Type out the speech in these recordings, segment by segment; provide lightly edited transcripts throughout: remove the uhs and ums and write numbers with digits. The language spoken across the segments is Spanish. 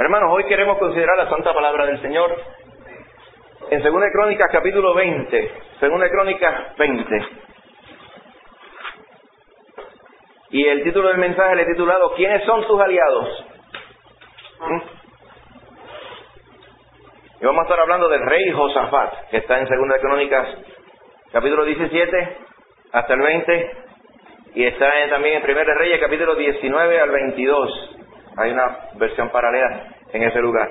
Hermanos, hoy queremos considerar la santa palabra del Señor en 2 Crónicas capítulo 20. 2 Crónicas 20. Y el título del mensaje le he titulado ¿Quiénes son tus aliados? Y vamos a estar hablando del rey Josafat, que está en 2 Crónicas capítulo 17 hasta el 20, y está también en 1 Reyes capítulo 19 al 22. Hay una versión paralela en ese lugar.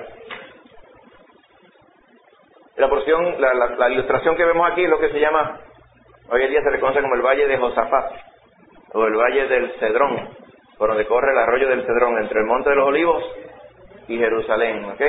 La porción, la ilustración que vemos aquí es lo que se llama, hoy en día se le conoce como el Valle de Josafat, o el Valle del Cedrón, por donde corre el arroyo del Cedrón, entre el Monte de los Olivos y Jerusalén, ¿ok?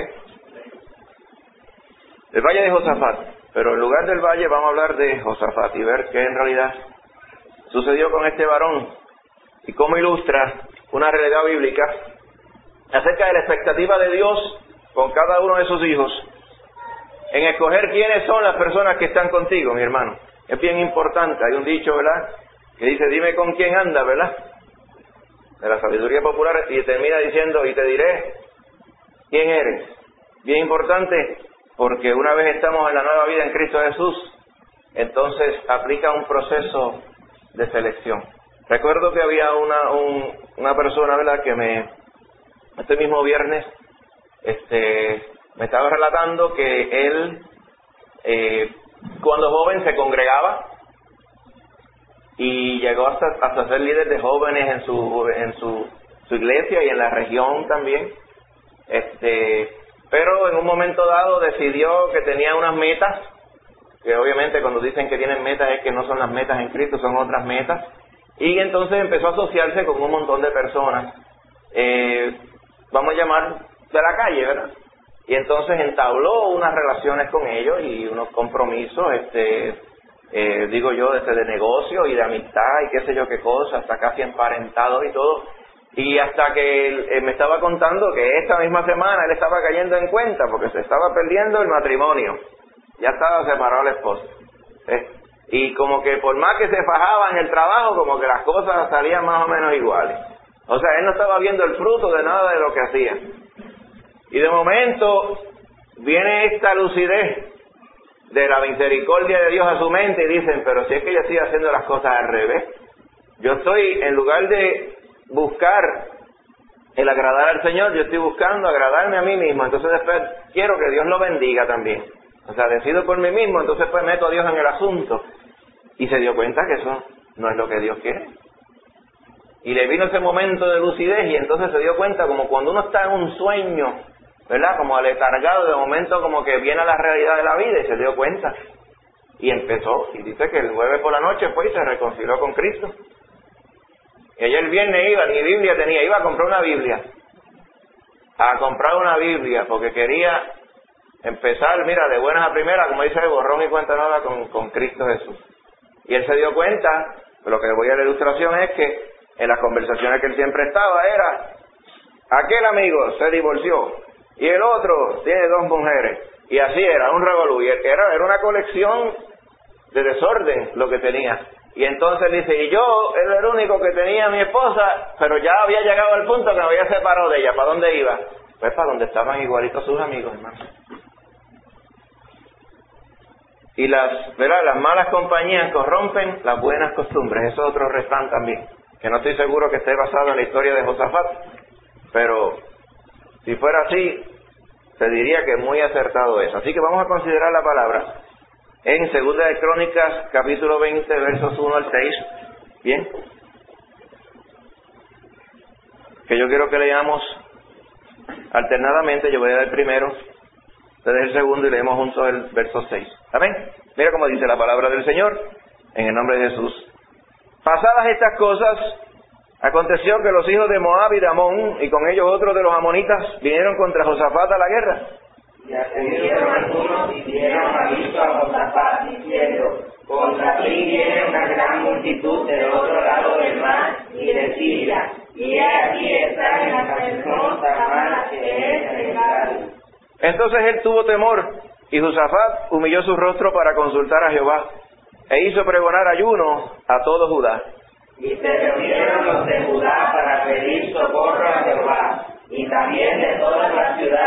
El Valle de Josafat, pero en lugar del valle vamos a hablar de Josafat y ver qué en realidad sucedió con este varón y cómo ilustra una realidad bíblica acerca de la expectativa de Dios con cada uno de sus hijos en escoger quiénes son las personas que están contigo, mi hermano. Es bien importante. Hay un dicho, ¿verdad?, que dice, dime con quién andas, ¿verdad?, de la sabiduría popular, y termina diciendo, y te diré quién eres. Bien importante, porque una vez estamos en la nueva vida en Cristo Jesús, entonces aplica un proceso de selección. Recuerdo que había una persona, ¿verdad?, que este mismo viernes me estaba relatando que él cuando joven se congregaba y llegó hasta ser líder de jóvenes en su iglesia y en la región también, pero en un momento dado decidió que tenía unas metas, que obviamente cuando dicen que tienen metas es que no son las metas en Cristo, son otras metas, y entonces empezó a asociarse con un montón de personas, vamos a llamar de la calle, ¿verdad? Y entonces entabló unas relaciones con ellos y unos compromisos, digo yo, de negocio y de amistad y qué sé yo qué cosa, hasta casi emparentados y todo. Y hasta que él me estaba contando que esta misma semana él estaba cayendo en cuenta porque se estaba perdiendo el matrimonio. Ya estaba separado el esposo. Y como que por más que se fajaba en el trabajo, como que las cosas salían más o menos iguales. O sea, él no estaba viendo el fruto de nada de lo que hacía. Y de momento viene esta lucidez de la misericordia de Dios a su mente y dicen, pero si es que yo estoy haciendo las cosas al revés. Yo estoy, en lugar de buscar el agradar al Señor, yo estoy buscando agradarme a mí mismo. Entonces después quiero que Dios lo bendiga también. O sea, decido por mí mismo, entonces pues meto a Dios en el asunto. Y se dio cuenta que eso no es lo que Dios quiere. Y le vino ese momento de lucidez y entonces se dio cuenta como cuando uno está en un sueño, ¿verdad?, como aletargado, de momento como que viene a la realidad de la vida y se dio cuenta. Y empezó, y dice que el jueves por la noche fue y se reconcilió con Cristo. Y ayer el viernes iba, ni Biblia tenía, iba a comprar una Biblia. A comprar una Biblia, porque quería empezar, mira, de buenas a primeras, como dice, de borrón y cuenta nueva con Cristo Jesús. Y él se dio cuenta, lo que voy a la ilustración es que en las conversaciones que él siempre estaba era, aquel amigo se divorció, y el otro tiene 2 mujeres, y así era, un revolú, y era una colección de desorden lo que tenía. Y entonces dice, y yo era el único que tenía a mi esposa, pero ya había llegado al punto que me había separado de ella. ¿Para dónde iba? Pues para donde estaban igualitos sus amigos, hermano. Y las malas compañías corrompen las buenas costumbres. Eso es otro refrán también, que no estoy seguro que esté basado en la historia de Josafat, pero si fuera así, se diría que es muy acertado eso. Así que vamos a considerar la palabra en 2 Crónicas capítulo 20 versos 1 al 6. Bien, que yo quiero que leamos alternadamente. Yo voy a dar el primero, ustedes el segundo, y leemos juntos el verso 6. Amén. Mira cómo dice la palabra del Señor en el nombre de Jesús. Pasadas estas cosas, aconteció que los hijos de Moab y de Amón, y con ellos otros de los amonitas, vinieron contra Josafat a la guerra. Y acudieron algunos y dieron aviso a Josafat, diciendo, contra ti viene una gran multitud del otro lado del mar y de Siria, y aquí está en la región Tamar, que es el Galil. Entonces él tuvo temor, y Josafat humilló su rostro para consultar a Jehová, e hizo pregonar ayuno a todo Judá. Y se reunieron los de Judá para pedir socorro a Jehová, y también de todas las ciudades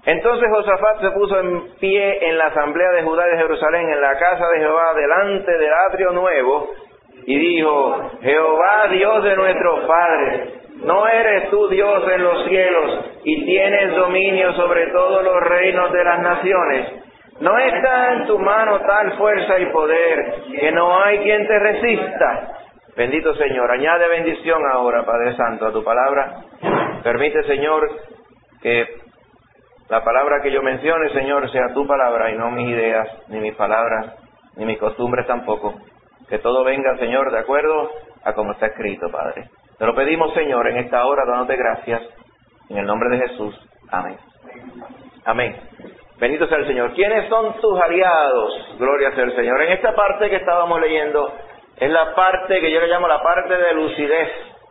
Entonces Josafat se puso en pie en la asamblea de Judá y de Jerusalén, en la casa de Jehová, delante del atrio nuevo, y dijo: Jehová, Dios de nuestros padres, ¿no eres tú Dios en los cielos y tienes dominio sobre todos los reinos de las naciones? ¿No está en tu mano tal fuerza y poder que no hay quien te resista? Bendito Señor, añade bendición ahora, Padre Santo, a tu palabra. Permite, Señor, que la palabra que yo mencione, Señor, sea tu palabra y no mis ideas, ni mis palabras, ni mis costumbres tampoco. Que todo venga, Señor, de acuerdo a como está escrito, Padre. Te lo pedimos, Señor, en esta hora, dándote gracias, en el nombre de Jesús. Amén. Amén. Bendito sea el Señor. ¿Quiénes son tus aliados? Gloria sea el Señor. En esta parte que estábamos leyendo, es la parte que yo le llamo la parte de lucidez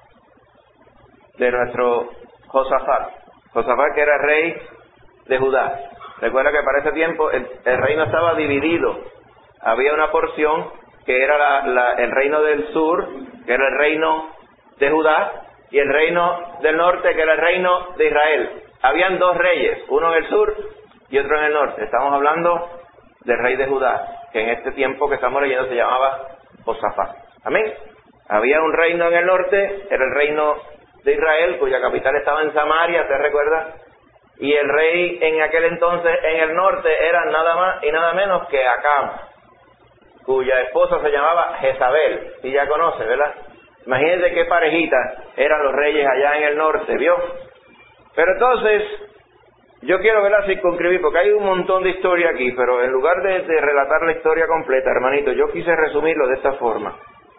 de nuestro Josafat. Josafat, que era rey de Judá. Recuerda que para ese tiempo el reino estaba dividido. Había una porción que era el reino del sur, que era el reino de Judá, y el reino del norte, que era el reino de Israel. Habían dos reyes, uno en el sur y otro en el norte. Estamos hablando del rey de Judá, que en este tiempo que estamos leyendo se llamaba Josafat. Amén. Había un reino en el norte, era el reino de Israel, cuya capital estaba en Samaria, ¿te recuerdas? Y el rey en aquel entonces en el norte era nada más y nada menos que Acab, cuya esposa se llamaba Jezabel, y ya conoce, ¿verdad? Imagínense qué parejita eran los reyes allá en el norte, ¿vio? Pero entonces, yo quiero, ¿verdad?, circunscribir, porque hay un montón de historia aquí, pero en lugar de relatar la historia completa, hermanito, yo quise resumirlo de esta forma.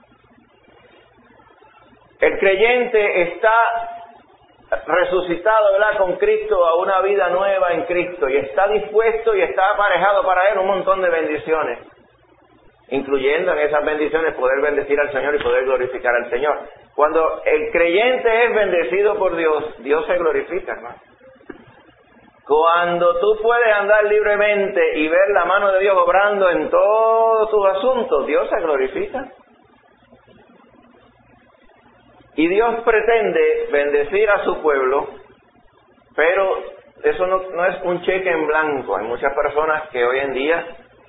El creyente está resucitado, ¿verdad?, con Cristo a una vida nueva en Cristo, y está dispuesto y está aparejado para él un montón de bendiciones, incluyendo en esas bendiciones poder bendecir al Señor y poder glorificar al Señor. Cuando el creyente es bendecido por Dios, Dios se glorifica, hermano. Cuando tú puedes andar libremente y ver la mano de Dios obrando en todos tus asuntos, Dios se glorifica. Y Dios pretende bendecir a su pueblo, pero eso no es un cheque en blanco. Hay muchas personas que hoy en día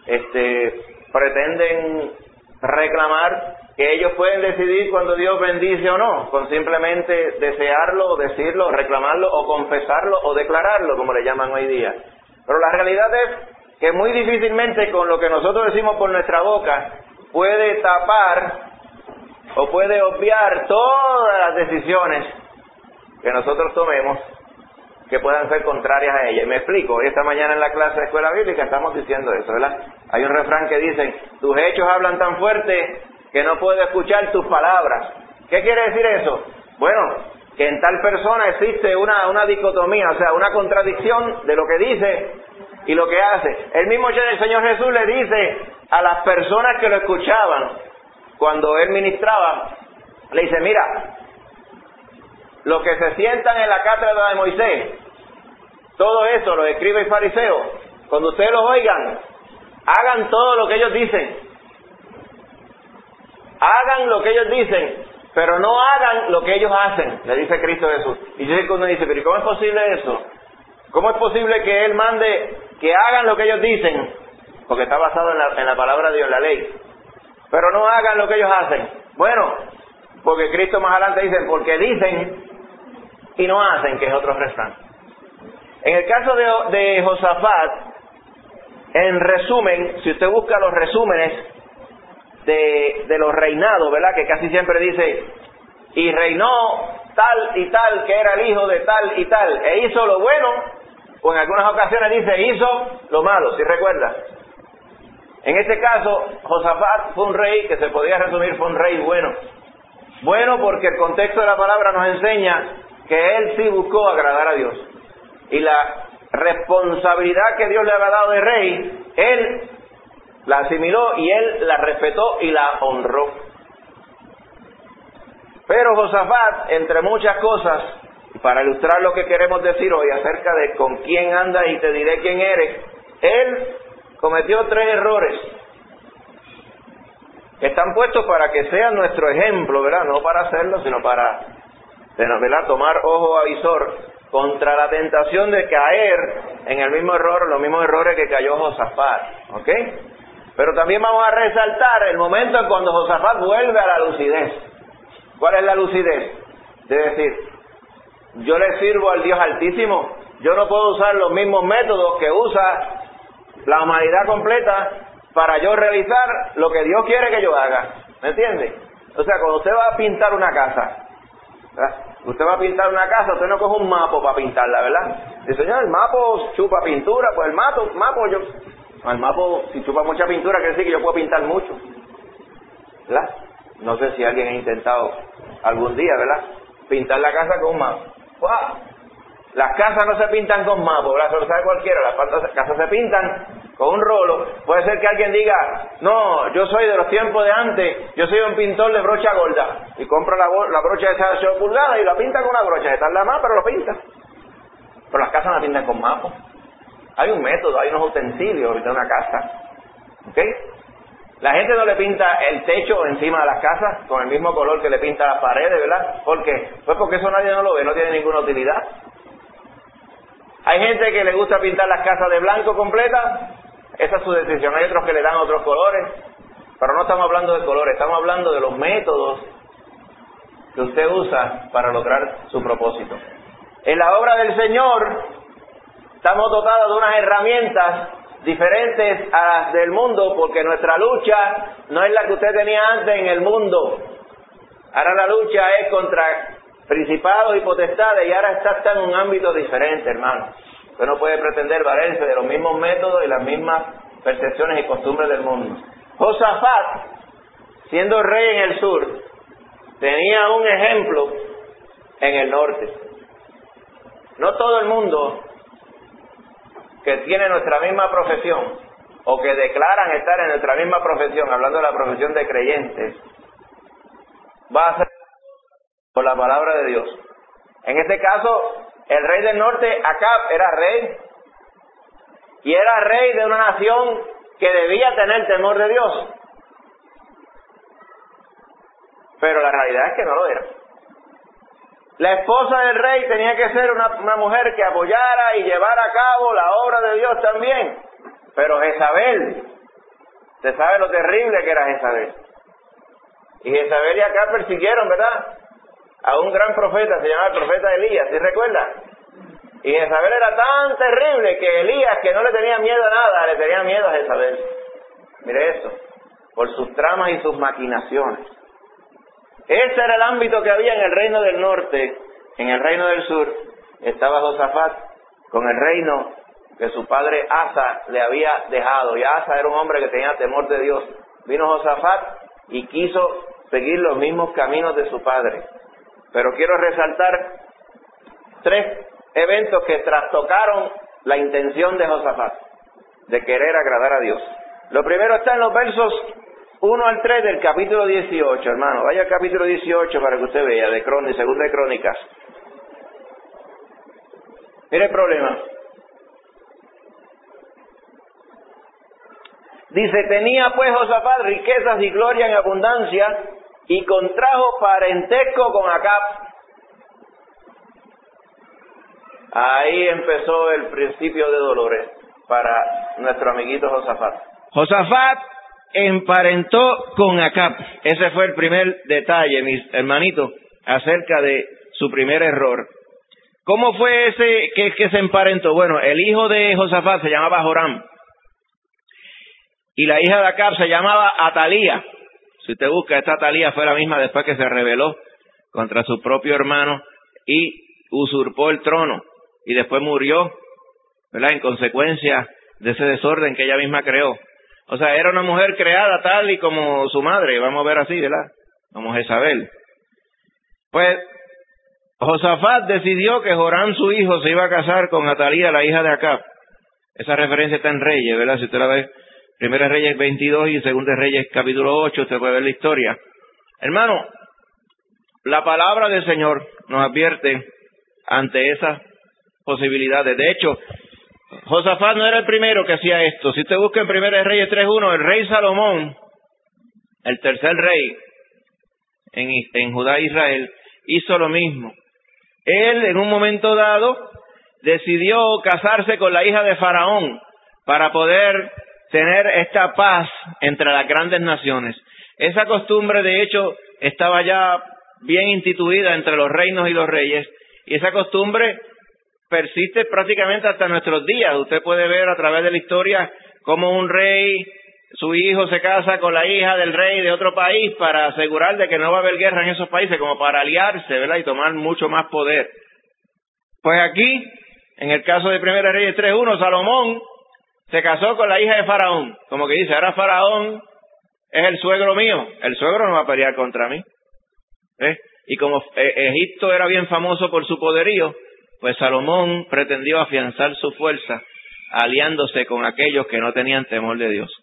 pretenden reclamar que ellos pueden decidir cuando Dios bendice o no, con simplemente desearlo, o decirlo, o reclamarlo, o confesarlo, o declararlo, como le llaman hoy día. Pero la realidad es que muy difícilmente con lo que nosotros decimos por nuestra boca puede tapar o puede obviar todas las decisiones que nosotros tomemos que puedan ser contrarias a ella. Y me explico, hoy esta mañana en la clase de escuela bíblica estamos diciendo eso, ¿verdad? Hay un refrán que dice: tus hechos hablan tan fuerte que no puedo escuchar tus palabras. ¿Qué quiere decir eso? Bueno, que en tal persona existe una dicotomía, o sea, una contradicción de lo que dice y lo que hace. El mismo Señor Jesús le dice a las personas que lo escuchaban, cuando él ministraba, le dice: mira, los que se sientan en la cátedra de Moisés, todo eso, los escribas y fariseos, cuando ustedes los oigan, hagan todo lo que ellos dicen. Hagan lo que ellos dicen, pero no hagan lo que ellos hacen, le dice Cristo Jesús. Y yo sé que uno dice: pero ¿cómo es posible eso? ¿Cómo es posible que Él mande que hagan lo que ellos dicen? Porque está basado en la palabra de Dios, en la ley. Pero no hagan lo que ellos hacen. Bueno, porque Cristo más adelante dice: porque dicen y no hacen, que es otro refrán. En el caso de Josafat, en resumen, si usted busca los resúmenes de los reinados, ¿verdad?, que casi siempre dice: y reinó tal y tal, que era el hijo de tal y tal, e hizo lo bueno, o en algunas ocasiones dice: hizo lo malo, ¿sí recuerda? En este caso, Josafat fue un rey que se podía resumir, fue un rey bueno. Bueno porque el contexto de la palabra nos enseña que él sí buscó agradar a Dios. Y la responsabilidad que Dios le había dado de rey, él la asimiló y él la respetó y la honró. Pero Josafat, entre muchas cosas, para ilustrar lo que queremos decir hoy acerca de con quién andas y te diré quién eres, él cometió 3 errores que están puestos para que sean nuestro ejemplo, ¿verdad? No para hacerlo, sino para, ¿verdad?, tomar ojo avisor contra la tentación de caer en el mismo error, los mismos errores que cayó Josafat, ¿ok? Pero también vamos a resaltar el momento en cuando Josafat vuelve a la lucidez. ¿Cuál es la lucidez? De decir, yo le sirvo al Dios Altísimo, yo no puedo usar los mismos métodos que usa la humanidad completa para yo realizar lo que Dios quiere que yo haga. ¿Me entiende? O sea, cuando usted va a pintar una casa, ¿verdad? Usted va a pintar una casa, usted no coge un mapo para pintarla, ¿verdad? Dice, señor, el mapo chupa pintura, pues el mapo, si chupa mucha pintura, quiere decir que yo puedo pintar mucho, ¿verdad? No sé si alguien ha intentado algún día, ¿verdad? Pintar la casa con un mapo. ¡Wow! Las casas no se pintan con mapo, ¿verdad? Eso lo sabe cualquiera. Las casas se pintan con un rolo. Puede ser que alguien diga, no, yo soy de los tiempos de antes, yo soy un pintor de brocha gorda, y compra la brocha de 8 pulgadas y la pinta con una brocha, se tarda más, pero lo pinta. Pero las casas no pintan con mapo. Hay un método, hay unos utensilios de una casa, ¿ok? La gente no le pinta el techo encima de las casas con el mismo color que le pinta las paredes, ¿verdad? ¿Por qué? Pues porque eso nadie no lo ve, no tiene ninguna utilidad. Hay gente que le gusta pintar las casas de blanco completa, esa es su decisión. Hay otros que le dan otros colores, pero no estamos hablando de colores, estamos hablando de los métodos que usted usa para lograr su propósito. En la obra del Señor estamos dotados de unas herramientas diferentes a las del mundo, porque nuestra lucha no es la que usted tenía antes en el mundo. Ahora la lucha es contra principados y potestades, y ahora está en un ámbito diferente, hermano. Usted no puede pretender valerse de los mismos métodos y las mismas percepciones y costumbres del mundo. Josafat, siendo rey en el sur, tenía un ejemplo en el norte. No todo el mundo que tiene nuestra misma profesión, o que declaran estar en nuestra misma profesión, hablando de la profesión de creyentes, va a ser por la palabra de Dios. En este caso, el rey del norte, Acab, era rey, y era rey de una nación que debía tener temor de Dios, pero la realidad es que no lo era. La esposa del rey tenía que ser una mujer que apoyara y llevara a cabo la obra de Dios también. Pero Jezabel, usted sabe lo terrible que era Jezabel. Y Jezabel y Acab persiguieron, ¿verdad?, a un gran profeta, se llamaba el profeta Elías, ¿sí recuerda? Y Jezabel era tan terrible que Elías, que no le tenía miedo a nada, le tenía miedo a Jezabel. Mire eso, por sus tramas y sus maquinaciones. Ese era el ámbito que había en el reino del norte. En el reino del sur estaba Josafat con el reino que su padre Asa le había dejado. Y Asa era un hombre que tenía temor de Dios. Vino Josafat y quiso seguir los mismos caminos de su padre. Pero quiero resaltar 3 eventos que trastocaron la intención de Josafat de querer agradar a Dios. Lo primero está en los versos 1 al 3 del capítulo 18, hermano. Vaya al capítulo 18 para que usted vea, segunda de Crónicas. Mire el problema. Dice, tenía pues Josafat riquezas y gloria en abundancia, y contrajo parentesco con Acab. Ahí empezó el principio de dolores para nuestro amiguito Josafat. Josafat emparentó con Acab. Ese fue el primer detalle, mis hermanitos, acerca de su primer error. ¿Cómo fue ese que se emparentó? Bueno, el hijo de Josafat se llamaba Joram, y la hija de Acab se llamaba Atalía. Si usted busca, esta Atalía fue la misma después que se rebeló contra su propio hermano y usurpó el trono, y después murió, ¿verdad?, en consecuencia de ese desorden que ella misma creó. O sea, era una mujer creada tal y como su madre, vamos a ver así, ¿verdad?, como Jezabel. Pues Josafat decidió que Joram, su hijo, se iba a casar con Atalía, la hija de Acab. Esa referencia está en Reyes, ¿verdad? Si usted la ve, Primera Reyes 22 y Segunda Reyes capítulo 8, usted puede ver la historia. Hermano, la palabra del Señor nos advierte ante esas posibilidades. De hecho, Josafat no era el primero que hacía esto. Si usted busca en Primera Reyes 3.1, el rey Salomón, el tercer rey en Judá e Israel, hizo lo mismo. él en un momento dado decidió casarse con la hija de Faraón para poder tener esta paz entre las grandes naciones. Esa costumbre, de hecho, estaba ya bien instituida entre los reinos y los reyes, y esa costumbre persiste prácticamente hasta nuestros días. Usted puede ver a través de la historia cómo un rey, su hijo se casa con la hija del rey de otro país para asegurar de que no va a haber guerra en esos países, como para aliarse, ¿verdad? Y tomar mucho más poder. Pues aquí, en el caso de Primera Reyes 3:1, Salomón se casó con la hija de Faraón. Como que dice, ahora Faraón es el suegro mío, el suegro no va a pelear contra mí. Y como Egipto era bien famoso por su poderío, pues Salomón pretendió afianzar su fuerza aliándose con aquellos que no tenían temor de Dios.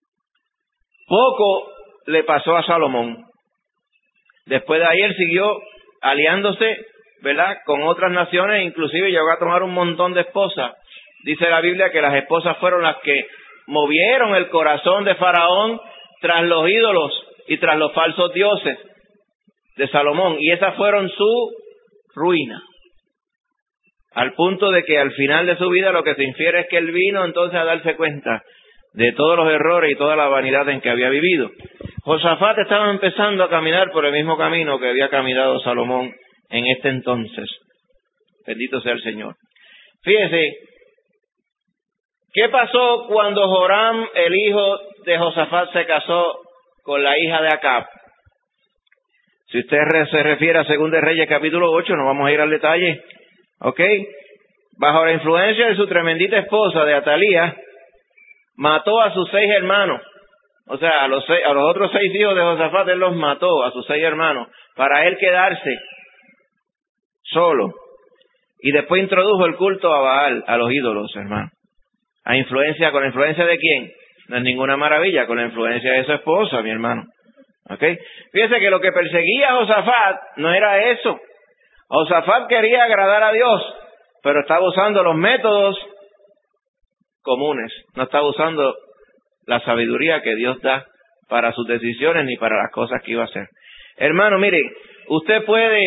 Poco le pasó a Salomón. Después de ahí él siguió aliándose, ¿verdad?, con otras naciones, inclusive llegó a tomar un montón de esposas. Dice la Biblia que las esposas fueron las que movieron el corazón de Faraón tras los ídolos y tras los falsos dioses de Salomón, y esas fueron su ruina. Al punto de que al final de su vida lo que se infiere es que él vino entonces a darse cuenta de todos los errores y toda la vanidad en que había vivido. Josafat estaba empezando a caminar por el mismo camino que había caminado Salomón en este entonces. Bendito sea el Señor. Fíjese, ¿qué pasó cuando Joram, el hijo de Josafat, se casó con la hija de Acab? Si usted se refiere a 2 de Reyes capítulo 8, no vamos a ir al detalle, ¿ok? Bajo la influencia de su tremendita esposa, de Atalía, mató a sus 6 hermanos. O sea, a los otros 6 hijos de Josafat, él los mató, a sus 6 hermanos, para él quedarse solo. Y después introdujo el culto a Baal, a los ídolos, hermano. ¿Con la influencia de quién? No es ninguna maravilla, con la influencia de su esposa, mi hermano. ¿Ok? Fíjese que lo que perseguía a Josafat no era eso. Josafat quería agradar a Dios, pero estaba usando los métodos comunes. No estaba usando la sabiduría que Dios da para sus decisiones ni para las cosas que iba a hacer. Hermano, mire, usted puede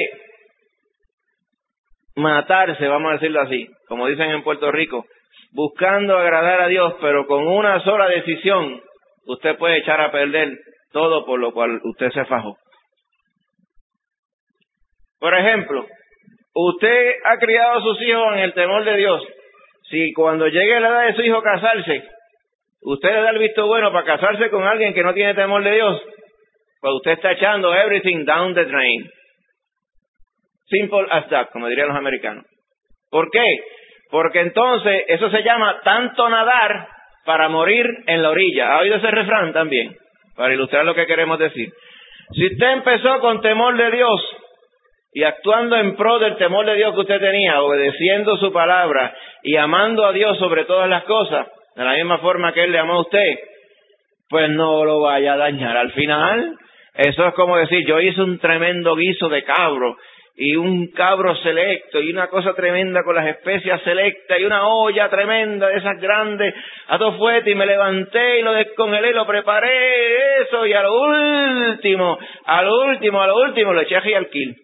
matarse, vamos a decirlo así, como dicen en Puerto Rico, buscando agradar a Dios, pero con una sola decisión, usted puede echar a perder todo por lo cual usted se fajó. Por ejemplo, usted ha criado a sus hijos en el temor de Dios. Si cuando llegue la edad de su hijo casarse, usted le da el visto bueno para casarse con alguien que no tiene temor de Dios, pues usted está echando everything down the drain. Simple as that, como dirían los americanos. ¿Por qué? Porque entonces eso se llama tanto nadar para morir en la orilla. ¿Ha oído ese refrán también? Para ilustrar lo que queremos decir. Si usted empezó con temor de Dios y actuando en pro del temor de Dios que usted tenía, obedeciendo su palabra y amando a Dios sobre todas las cosas, de la misma forma que Él le amó a usted, pues no lo vaya a dañar. Al final, eso es como decir, yo hice un tremendo guiso de cabro, y un cabro selecto, y una cosa tremenda con las especias selectas, y una olla tremenda de esas grandes, a todo fuerte, y me levanté, y lo descongelé, y lo preparé, eso, y a lo último, lo eché ají al quil.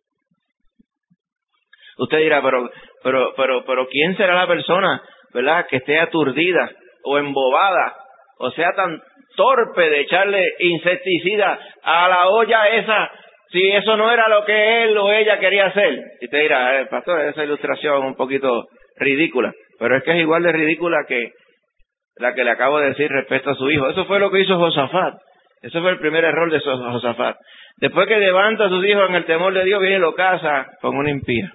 Usted dirá, pero ¿quién será la persona, verdad, que esté aturdida, o embobada, o sea tan torpe de echarle insecticida a la olla esa, si eso no era lo que él o ella quería hacer? Y usted dirá, pastor, esa ilustración es un poquito ridícula, pero es que es igual de ridícula que la que le acabo de decir respecto a su hijo. Eso fue lo que hizo Josafat. Eso fue el primer error de Josafat. Después que levanta a sus hijos en el temor de Dios, viene y lo casa con una impía.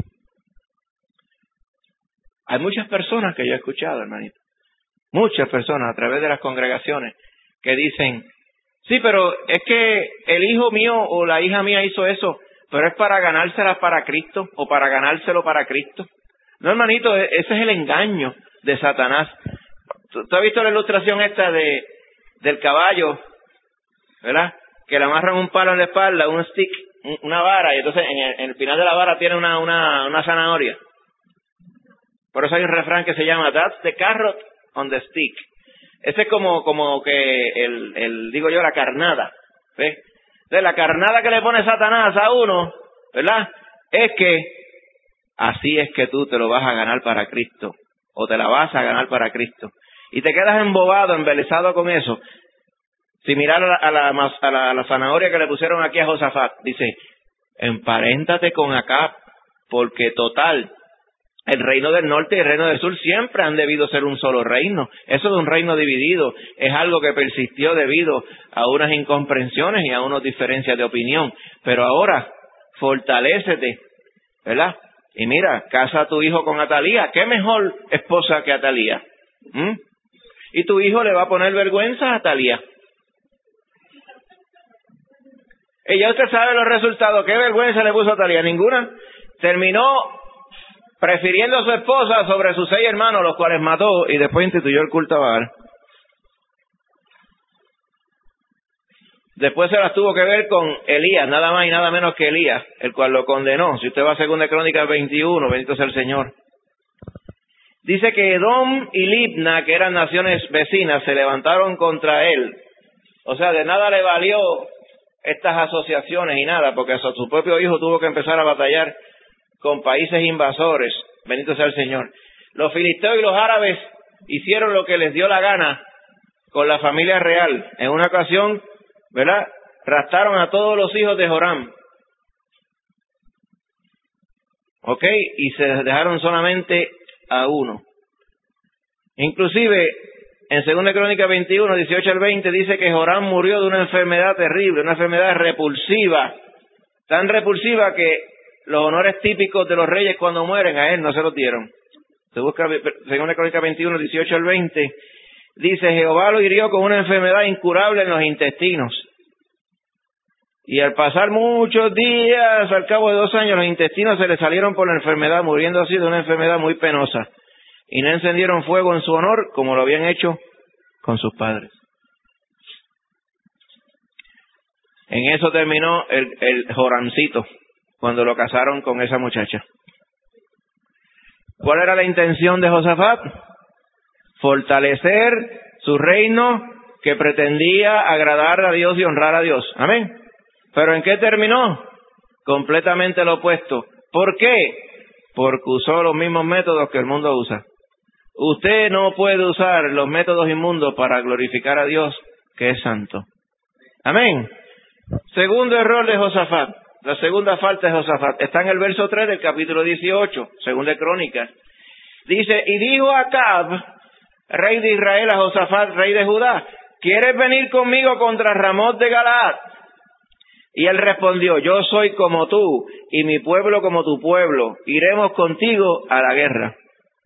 Hay muchas personas que yo he escuchado, hermanito, muchas personas a través de las congregaciones que dicen, sí, pero es que el hijo mío o la hija mía hizo eso, pero es para ganársela para Cristo o para ganárselo para Cristo. No, hermanito, ese es el engaño de Satanás. ¿Tú has visto la ilustración esta del caballo, verdad? Que le amarran un palo en la espalda, un stick, una vara, y entonces en el final de la vara tiene una zanahoria. Por eso hay un refrán que se llama, that's the carrot on the stick. Ese es como que digo yo, la carnada. ¿Ves? Entonces, la carnada que le pone Satanás a uno, ¿verdad? Es que así es que tú te lo vas a ganar para Cristo, o te la vas a ganar para Cristo. Y te quedas embobado, embelesado con eso. Si mirar a la zanahoria que le pusieron aquí a Josafat, dice, emparéntate con Acab, porque total, el reino del norte y el reino del sur siempre han debido ser un solo reino. Eso de un reino dividido es algo que persistió debido a unas incomprensiones y a unas diferencias de opinión. Pero ahora, fortalécete, ¿verdad? Y mira, casa a tu hijo con Atalía. ¿Qué mejor esposa que Atalía? Y tu hijo le va a poner vergüenza a Atalía. Y ya usted sabe los resultados. ¿Qué vergüenza le puso a Atalía? Ninguna. Terminó prefiriendo a su esposa sobre sus 6 hermanos, los cuales mató, y después instituyó el culto a Baal. Después se las tuvo que ver con Elías, nada más y nada menos que Elías, el cual lo condenó. Si usted va a 2 Crónicas 21, bendito sea el Señor. Dice que Edom y Libna, que eran naciones vecinas, se levantaron contra él. O sea, de nada le valió estas asociaciones y nada, porque su propio hijo tuvo que empezar a batallar con países invasores. Bendito sea el Señor. Los filisteos y los árabes hicieron lo que les dio la gana con la familia real. En una ocasión, ¿verdad?, raptaron a todos los hijos de Joram. ¿Ok? Y se dejaron solamente a uno. Inclusive, en 2 Crónicas 21, 18 al 20, dice que Joram murió de una enfermedad terrible, una enfermedad repulsiva, tan repulsiva que los honores típicos de los reyes cuando mueren a él no se los dieron. Se busca 2 Crónicas 21, 18 al 20, dice, Jehová lo hirió con una enfermedad incurable en los intestinos. Y al pasar muchos días, al cabo de 2 años, los intestinos se le salieron por la enfermedad, muriendo así de una enfermedad muy penosa. Y no encendieron fuego en su honor, como lo habían hecho con sus padres. En eso terminó el Joramcito, cuando lo casaron con esa muchacha. ¿Cuál era la intención de Josafat? Fortalecer su reino que pretendía agradar a Dios y honrar a Dios. Amén. ¿Pero en qué terminó? Completamente lo opuesto. ¿Por qué? Porque usó los mismos métodos que el mundo usa. Usted no puede usar los métodos inmundos para glorificar a Dios, que es santo. Amén. Segundo error de Josafat. La segunda falta de Josafat está en el verso 3 del capítulo 18, 2 Crónicas. Dice, y dijo Acab, rey de Israel, a Josafat, rey de Judá, ¿quieres venir conmigo contra Ramot de Galaad? Y él respondió, yo soy como tú, y mi pueblo como tu pueblo, iremos contigo a la guerra.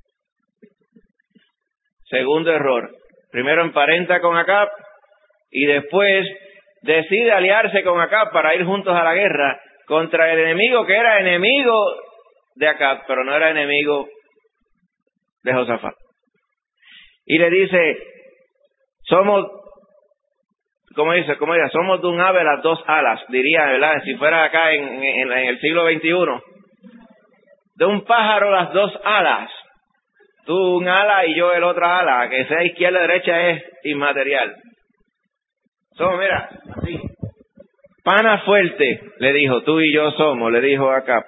Segundo error. Primero emparenta con Acab, y después decide aliarse con Acab para ir juntos a la guerra contra el enemigo que era enemigo de Acab, pero no era enemigo de Josafat. Y le dice, somos, ¿cómo dice? Somos de un ave las 2 alas, diría, ¿verdad? Si fuera acá en el siglo XXI. De un pájaro las 2 alas. Tú un ala y yo el otra ala, que sea izquierda o derecha es inmaterial. Somos, mira, así. Pana fuerte, le dijo, tú y yo somos, le dijo Acab.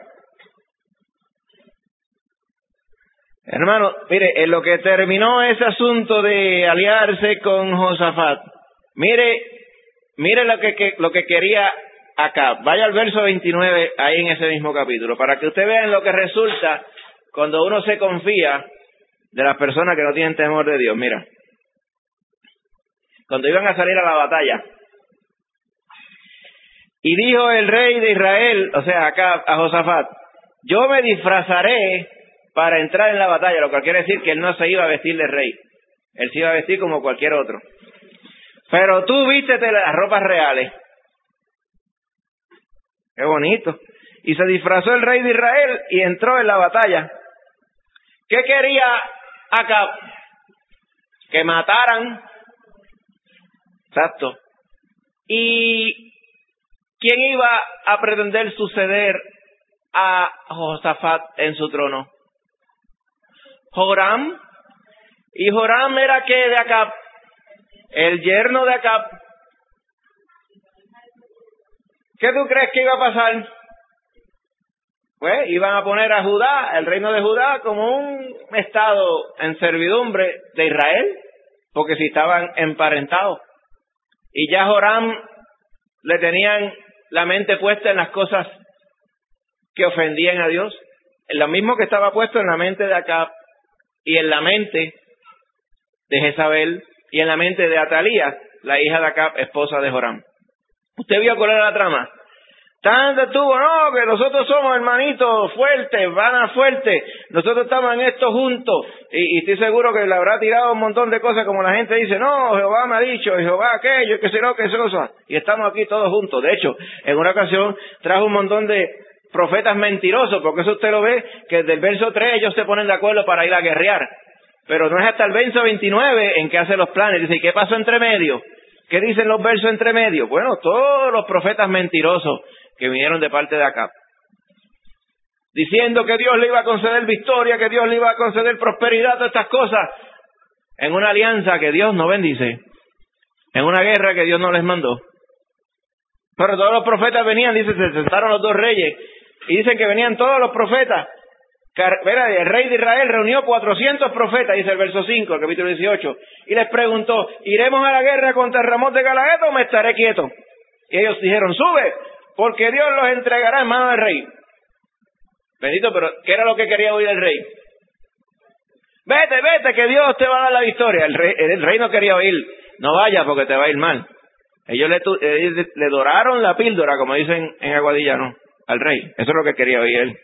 Hermano, mire, en lo que terminó ese asunto de aliarse con Josafat, mire lo que quería Acab. Vaya al verso 29, ahí en ese mismo capítulo, para que usted vea en lo que resulta cuando uno se confía de las personas que no tienen temor de Dios. Mira, cuando iban a salir a la batalla, y dijo el rey de Israel, o sea, Acab, a Josafat, yo me disfrazaré para entrar en la batalla, lo cual quiere decir que él no se iba a vestir de rey, él se iba a vestir como cualquier otro. Pero tú vístete las ropas reales. Qué bonito. Y se disfrazó el rey de Israel y entró en la batalla. ¿Qué quería Acab? Que mataran. Exacto. ¿Y quién iba a pretender suceder a Josafat en su trono? Joram. ¿Y Joram era qué de Acab? El yerno de Acab. ¿Qué tú crees que iba a pasar? pues iban a poner a Judá, el reino de Judá, como un estado en servidumbre de Israel, porque si estaban emparentados. Y ya Joram le tenían la mente puesta en las cosas que ofendían a Dios, en lo mismo que estaba puesto en la mente de Acab y en la mente de Jezabel y en la mente de Atalía, la hija de Acab, esposa de Joram. ¿Usted vio cuál era la trama? Tanto estuvo, no, que nosotros somos hermanitos fuertes, vanas fuertes, nosotros estamos en esto juntos, y estoy seguro que le habrá tirado un montón de cosas como la gente dice, no, Jehová me ha dicho, Jehová aquello, que sé no, que eso, y estamos aquí todos juntos. De hecho, en una ocasión trajo un montón de profetas mentirosos, porque eso usted lo ve, que desde el verso 3 ellos se ponen de acuerdo para ir a guerrear, pero no es hasta el verso 29 en que hace los planes. Dice, ¿y qué pasó entre medio? ¿Qué dicen los versos entre medio? Bueno, todos los profetas mentirosos que vinieron de parte de Acab, diciendo que Dios le iba a conceder victoria, que Dios le iba a conceder prosperidad, todas estas cosas, en una alianza que Dios no bendice, en una guerra que Dios no les mandó. Pero todos los profetas venían, dice, se sentaron los dos reyes, y dicen que venían todos los profetas. El rey de Israel reunió 400 profetas, dice el verso 5, el capítulo 18, y les preguntó, ¿iremos a la guerra contra Ramón de Galaad o me estaré quieto? Y ellos dijeron, sube, porque Dios los entregará en manos del rey. Bendito, pero ¿qué era lo que quería oír el rey? Vete, que Dios te va a dar la victoria. El rey no quería oír, no vaya porque te va a ir mal. Ellos le doraron la píldora, como dicen en Aguadilla, al rey. Eso es lo que quería oír él.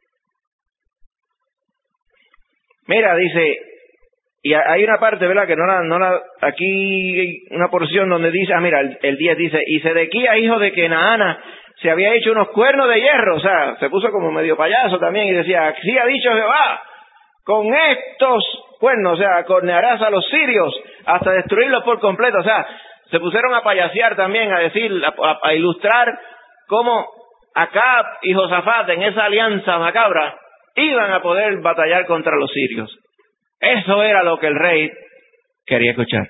Mira, dice, y hay una parte, ¿verdad? Que aquí hay una porción donde dice, mira, el 10 dice, y Sedequías, hijo de Kenaana, se había hecho unos cuernos de hierro, o sea, se puso como medio payaso también y decía, así ha dicho Jehová, con estos cuernos, o sea, cornearás a los sirios hasta destruirlos por completo, o sea, se pusieron a payasear también, a decir, a ilustrar cómo Acab y Josafat en esa alianza macabra iban a poder batallar contra los sirios. Eso era lo que el rey quería escuchar.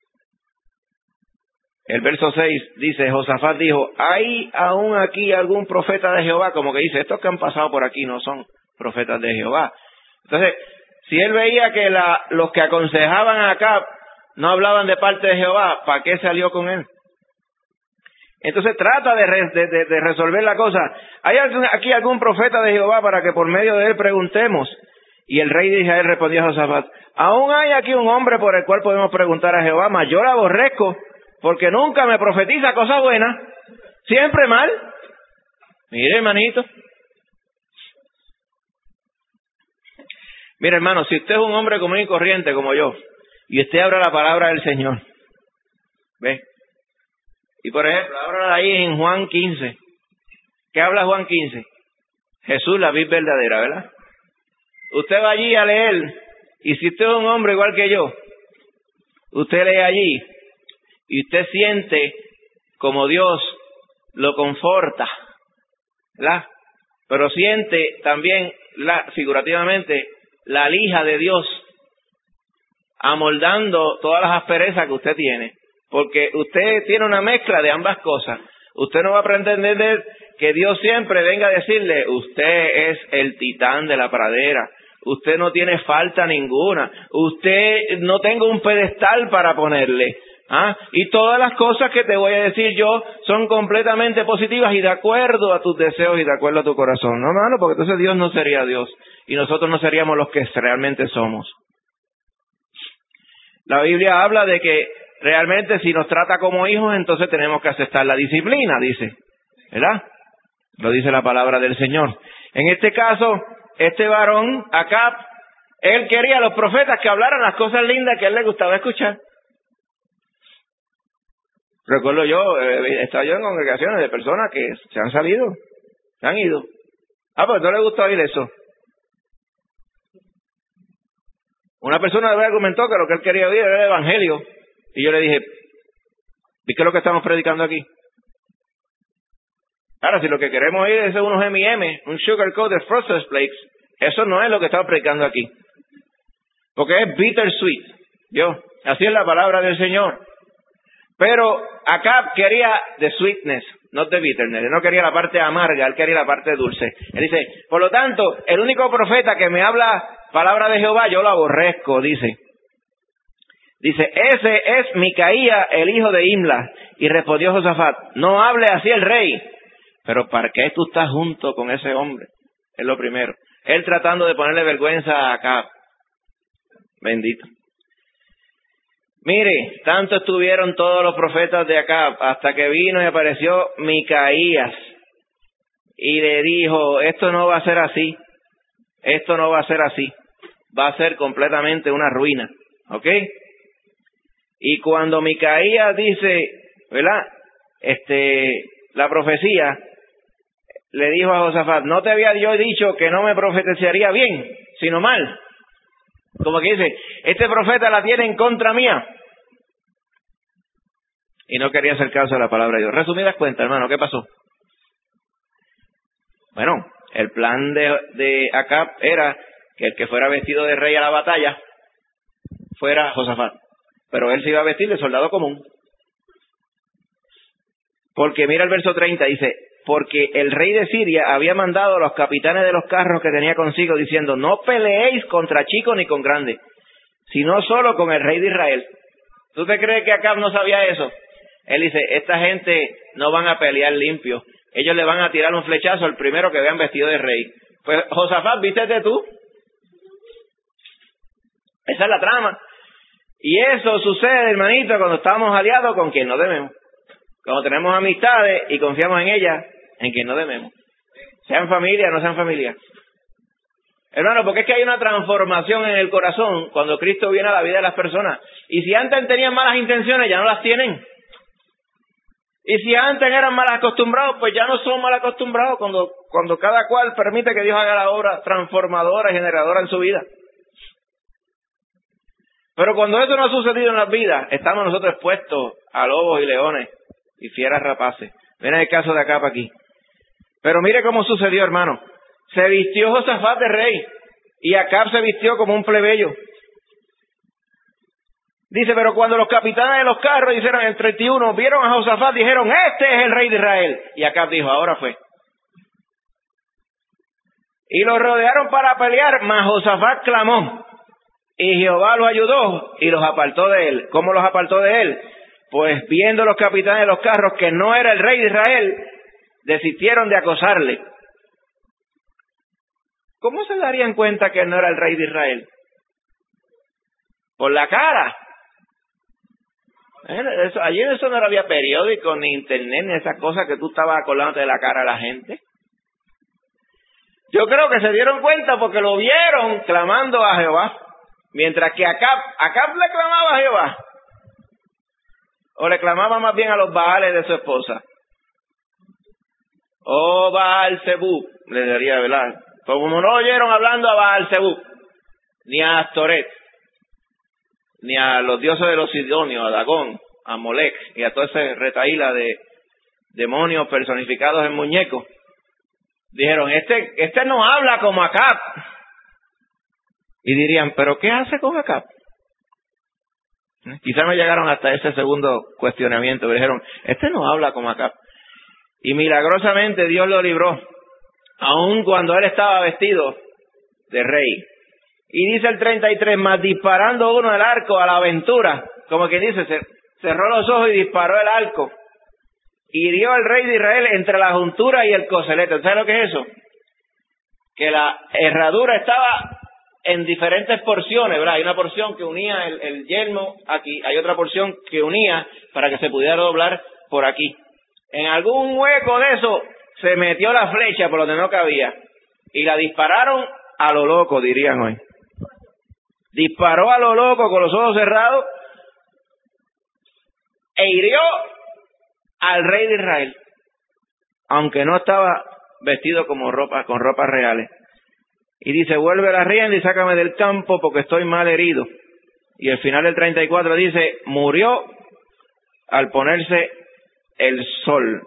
El verso 6 dice, Josafat dijo, ¿hay aún aquí algún profeta de Jehová? Como que dice, estos que han pasado por aquí no son profetas de Jehová. Entonces, si él veía que los que aconsejaban a Acab no hablaban de parte de Jehová, ¿para qué salió con él? Entonces trata de resolver la cosa. ¿Hay aquí algún profeta de Jehová para que por medio de él preguntemos? Y el rey de Israel respondió a Josafat, ¿aún hay aquí un hombre por el cual podemos preguntar a Jehová? Mas yo la aborrezco, porque nunca me profetiza cosa buena, siempre mal. Mire, hermanito. Mire, hermano, si usted es un hombre común y corriente como yo, y usted abra la palabra del Señor, ¿ve? Y por ejemplo, ahora ahí en Juan 15. ¿Qué habla Juan 15? Jesús, la vid verdadera, ¿verdad? Usted va allí a leer, y si usted es un hombre igual que yo, usted lee allí, y usted siente como Dios lo conforta, ¿verdad? Pero siente también, figurativamente, la lija de Dios amoldando todas las asperezas que usted tiene. Porque usted tiene una mezcla de ambas cosas. Usted no va a pretender que Dios siempre venga a decirle, usted es el titán de la pradera, usted no tiene falta ninguna, usted no tengo un pedestal para ponerle. Y todas las cosas que te voy a decir yo son completamente positivas y de acuerdo a tus deseos y de acuerdo a tu corazón. No, hermano, porque entonces Dios no sería Dios y nosotros no seríamos los que realmente somos. La Biblia habla de que realmente si nos trata como hijos, entonces tenemos que aceptar la disciplina, dice, ¿verdad? Lo dice la palabra del Señor. En este caso, este varón, Acab, él quería a los profetas que hablaran las cosas lindas que a él le gustaba escuchar. Recuerdo yo, estaba yo en congregaciones de personas que se han salido, se han ido. Pues no le gusta oír eso. Una persona de verdad argumentó que lo que él quería oír era el evangelio. Y yo le dije, ¿y qué es lo que estamos predicando aquí? Ahora, si lo que queremos oír es unos M&M, un sugar coated frosted flakes, eso no es lo que estamos predicando aquí. Porque es bittersweet. Así es la palabra del Señor. Pero Acab quería the sweetness, not the bitterness. Él no quería la parte amarga, él quería la parte dulce. Él dice, por lo tanto, el único profeta que me habla palabra de Jehová, yo lo aborrezco, dice. Dice, ese es Micaía, el hijo de Imla. Y respondió Josafat, no hable así el rey. Pero ¿para qué tú estás junto con ese hombre? Es lo primero. Él tratando de ponerle vergüenza a Acab. Bendito. Mire, tanto estuvieron todos los profetas de Acab, hasta que vino y apareció Micaías. Y le dijo, esto no va a ser así. Esto no va a ser así. Va a ser completamente una ruina. ¿Ok? Y cuando Micaías dice, ¿verdad? La profecía, le dijo a Josafat, no te había yo dicho que no me profetizaría bien, sino mal. Como que dice, este profeta la tiene en contra mía. Y no quería hacer caso a la palabra de Dios. Resumidas cuentas, hermano, ¿qué pasó? Bueno, el plan de Acab era que el que fuera vestido de rey a la batalla fuera Josafat. Pero él se iba a vestir de soldado común. Porque mira el verso 30, dice, porque el rey de Siria había mandado a los capitanes de los carros que tenía consigo, diciendo, no peleéis contra chicos ni con grandes, sino solo con el rey de Israel. ¿Tú te crees que Acab no sabía eso? Él dice, esta gente no van a pelear limpio. Ellos le van a tirar un flechazo al primero que vean vestido de rey. Pues, Josafat, vístete tú. Esa es la trama. Y eso sucede, hermanito, cuando estamos aliados con quien no debemos. Cuando tenemos amistades y confiamos en ellas, en quien no debemos. Sean familia o no sean familia. Hermano, porque es que hay una transformación en el corazón cuando Cristo viene a la vida de las personas. Y si antes tenían malas intenciones, ya no las tienen. Y si antes eran mal acostumbrados, pues ya no son mal acostumbrados cuando cada cual permite que Dios haga la obra transformadora y generadora en su vida. Pero cuando eso no ha sucedido en las vidas, estamos nosotros expuestos a lobos y leones y fieras rapaces. Ven el caso de Acab aquí. Pero mire cómo sucedió, hermano. Se vistió Josafat de rey y Acab se vistió como un plebeyo. Dice, pero cuando los capitanes de los carros hicieron el 31, vieron a Josafat, dijeron, este es el rey de Israel. Y Acab dijo, ahora fue. Y los rodearon para pelear, mas Josafat clamó. Y Jehová los ayudó y los apartó de él. ¿Cómo los apartó de él? Pues viendo los capitanes de los carros que no era el rey de Israel, desistieron de acosarle. ¿Cómo se darían cuenta que no era el rey de Israel? Por la cara. Allí eso no había periódico, ni internet, ni esas cosas que tú estabas acordándote de la cara a la gente. Yo creo que se dieron cuenta porque lo vieron clamando a Jehová. Mientras que Acab le clamaba a Jehová. O le clamaba más bien a los Baales de su esposa. Oh Baal-Zebub, le diría, ¿verdad? Pues como no oyeron hablando a Baal-Zebub, ni a Astoret, ni a los dioses de los sidonios, a Dagón, a Molec, y a toda esa retaíla de demonios personificados en muñecos, dijeron, este no habla como Acab. Y dirían, ¿pero qué hace con Acab? Quizás no llegaron hasta ese segundo cuestionamiento, pero dijeron, este no habla como Acab. Y milagrosamente Dios lo libró, aun cuando él estaba vestido de rey. Y dice el 33, más disparando uno del arco a la aventura, como que dice, cerró los ojos y disparó el arco. Y dio al rey de Israel entre la juntura y el coselete. ¿Sabes lo que es eso? Que la herradura estaba en diferentes porciones, ¿verdad? Hay una porción que unía el yelmo aquí, hay otra porción que unía para que se pudiera doblar por aquí. En algún hueco de eso se metió la flecha por donde no cabía y la dispararon a lo loco, dirían hoy. Disparó a lo loco con los ojos cerrados e hirió al rey de Israel, aunque no estaba vestido con ropas reales. Y dice, vuelve la rienda y sácame del campo porque estoy mal herido. Y el final del 34 dice, murió al ponerse el sol.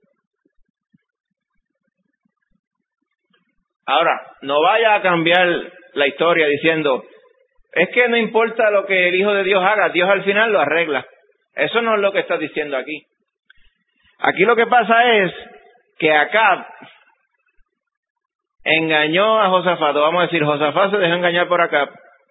Ahora, no vaya a cambiar la historia diciendo, es que no importa lo que el Hijo de Dios haga, Dios al final lo arregla. Eso no es lo que está diciendo aquí. Aquí lo que pasa es que Acab engañó a Josafat, o vamos a decir, Josafat se dejó engañar por Acab,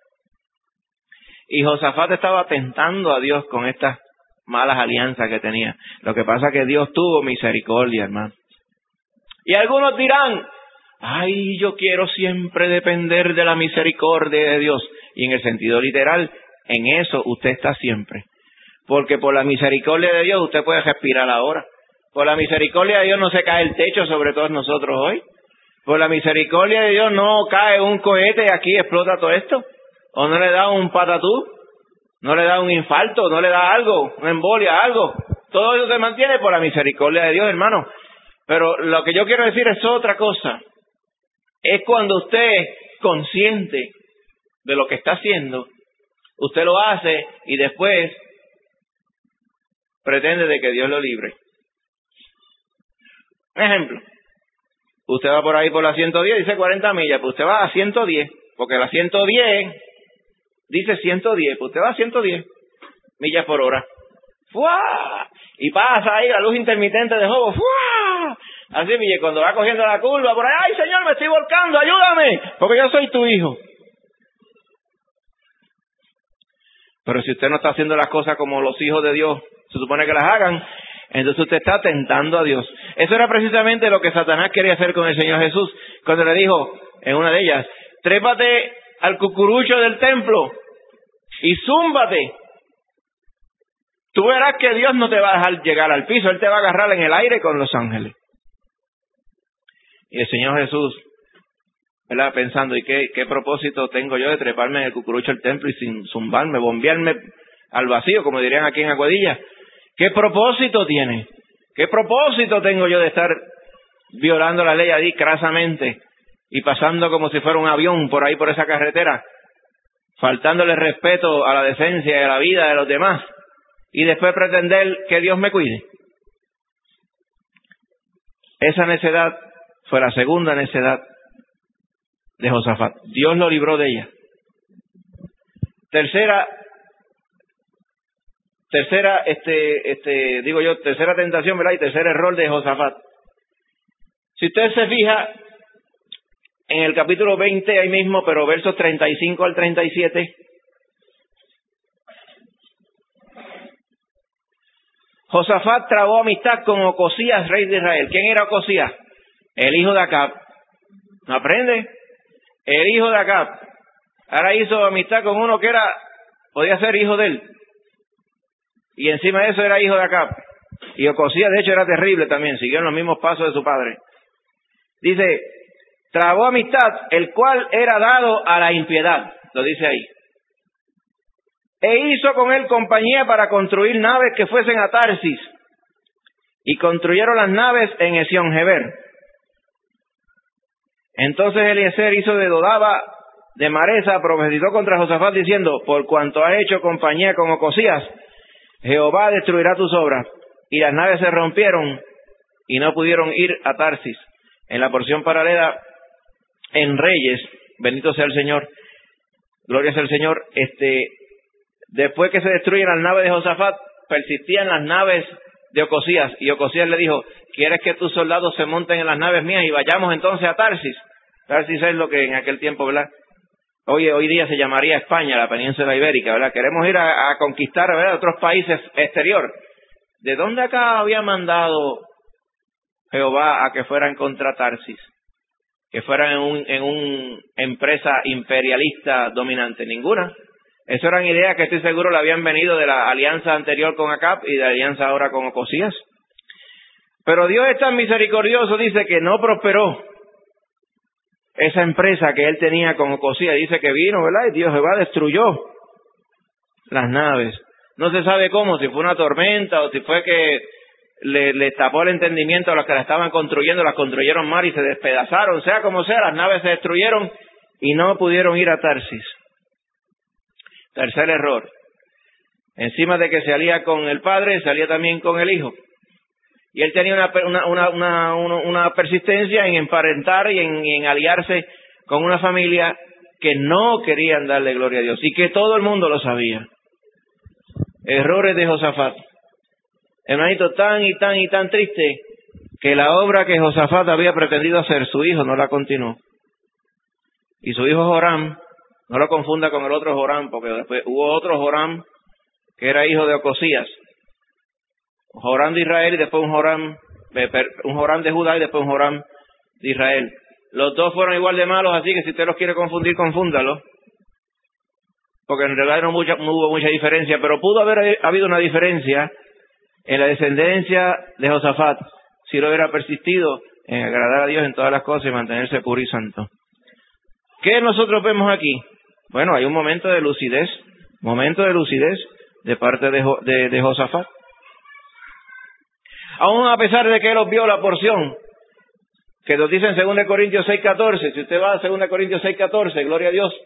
y Josafat estaba tentando a Dios con estas malas alianzas que tenía. Lo que pasa es que Dios tuvo misericordia, hermano. Y algunos dirán, ay, yo quiero siempre depender de la misericordia de Dios. Y en el sentido literal, en eso usted está siempre. Porque por la misericordia de Dios usted puede respirar ahora. Por la misericordia de Dios no se cae el techo sobre todos nosotros hoy. Por la misericordia de Dios no cae un cohete y aquí explota todo esto. O no le da un patatú, no le da un infarto, no le da algo, una embolia, algo. Todo eso se mantiene por la misericordia de Dios, hermano. Pero lo que yo quiero decir es otra cosa. Es cuando usted es consciente de lo que está haciendo, usted lo hace y después pretende de que Dios lo libre. Un ejemplo. Usted va por ahí por la 110, dice 40 millas, pues usted va a 110, porque la 110 dice 110, pues usted va a 110 millas por hora. ¡Fua! Y pasa ahí la luz intermitente de juego. ¡Fua! Así, mire, cuando va cogiendo la curva por ahí, ¡ay, Señor, me estoy volcando, ayúdame! Porque yo soy tu hijo. Pero si usted no está haciendo las cosas como los hijos de Dios se supone que las hagan, entonces usted está tentando a Dios. Eso era precisamente lo que Satanás quería hacer con el Señor Jesús, cuando le dijo, en una de ellas, trépate al cucurucho del templo y zúmbate. Tú verás que Dios no te va a dejar llegar al piso, Él te va a agarrar en el aire con los ángeles. Y el Señor Jesús, ¿verdad?, pensando, ¿y qué propósito tengo yo de treparme en el cucurucho del templo y sin zumbarme, bombearme al vacío, como dirían aquí en Aguadilla? ¿Qué propósito tiene? ¿Qué propósito tengo yo de estar violando la ley ahí crasamente y pasando como si fuera un avión por ahí por esa carretera, faltándole respeto a la decencia y a la vida de los demás, y después pretender que Dios me cuide? Esa necedad fue la segunda necedad de Josafat. Dios lo libró de ella. Tercera tentación, ¿verdad? Y tercer error de Josafat. Si usted se fija en el capítulo 20 ahí mismo, pero versos 35 al 37, Josafat trabó amistad con Ocosías, rey de Israel. ¿Quién era Ocosías? El hijo de Acab. ¿No aprende? El hijo de Acab. Ahora hizo amistad con uno que podía ser hijo de él. Y encima de eso era hijo de Acab. Y Ocosías de hecho era terrible también, siguió en los mismos pasos de su padre. Dice, trabó amistad, el cual era dado a la impiedad, lo dice ahí. E hizo con él compañía para construir naves que fuesen a Tarsis. Y construyeron las naves en Esión-Geber. Entonces Eliezer hizo de Dodaba de Maresa, profetizó contra Josafat diciendo, por cuanto has hecho compañía con Ocosías, Jehová destruirá tus obras. Y las naves se rompieron y no pudieron ir a Tarsis. En la porción paralela, en Reyes, bendito sea el Señor, gloria sea el Señor, después que se destruyen las naves de Josafat, persistían las naves de Ocosías. Y Ocosías le dijo, ¿quieres que tus soldados se monten en las naves mías y vayamos entonces a Tarsis? Tarsis es lo que en aquel tiempo, ¿verdad?, hoy día se llamaría España, la península ibérica, ¿verdad? Queremos ir a conquistar, ¿verdad?, otros países exterior. ¿De dónde acá había mandado Jehová a que fueran contra Tarsis? Que fueran en una empresa imperialista dominante. Ninguna. Eso eran ideas que estoy seguro le habían venido de la alianza anterior con Acab y de la alianza ahora con Ocosías. Pero Dios es tan misericordioso, dice que no prosperó esa empresa que él tenía con Ocosías. Dice que vino, ¿verdad?, y Dios Jehová destruyó las naves. No se sabe cómo, si fue una tormenta o si fue que le tapó el entendimiento a los que la estaban construyendo, las construyeron mal y se despedazaron. Sea como sea, las naves se destruyeron y no pudieron ir a Tarsis. Tercer error. Encima de que se alía con el padre, se alía también con el hijo. Y él tenía una persistencia en emparentar y en aliarse con una familia que no querían darle gloria a Dios y que todo el mundo lo sabía. Errores de Josafat. hermanito, tan y tan triste, que la obra que Josafat había pretendido hacer, su hijo no la continuó. Y su hijo Joram, no lo confunda con el otro Joram, porque después hubo otro Joram que era hijo de Ocosías. Joram de Israel y después un Joram de Judá y después un Joram de Israel. Los dos fueron igual de malos, así que si usted los quiere confundir, confúndalo. Porque en realidad no hubo mucha diferencia, pero pudo haber habido una diferencia en la descendencia de Josafat, si lo hubiera persistido en agradar a Dios en todas las cosas y mantenerse puro y santo. ¿Qué nosotros vemos aquí? Bueno, hay un momento de lucidez de parte de Josafat. Aún a pesar de que él obvió la porción que nos dice en 2 Corintios 6:14, si usted va a 2 Corintios 6:14, gloria a Dios,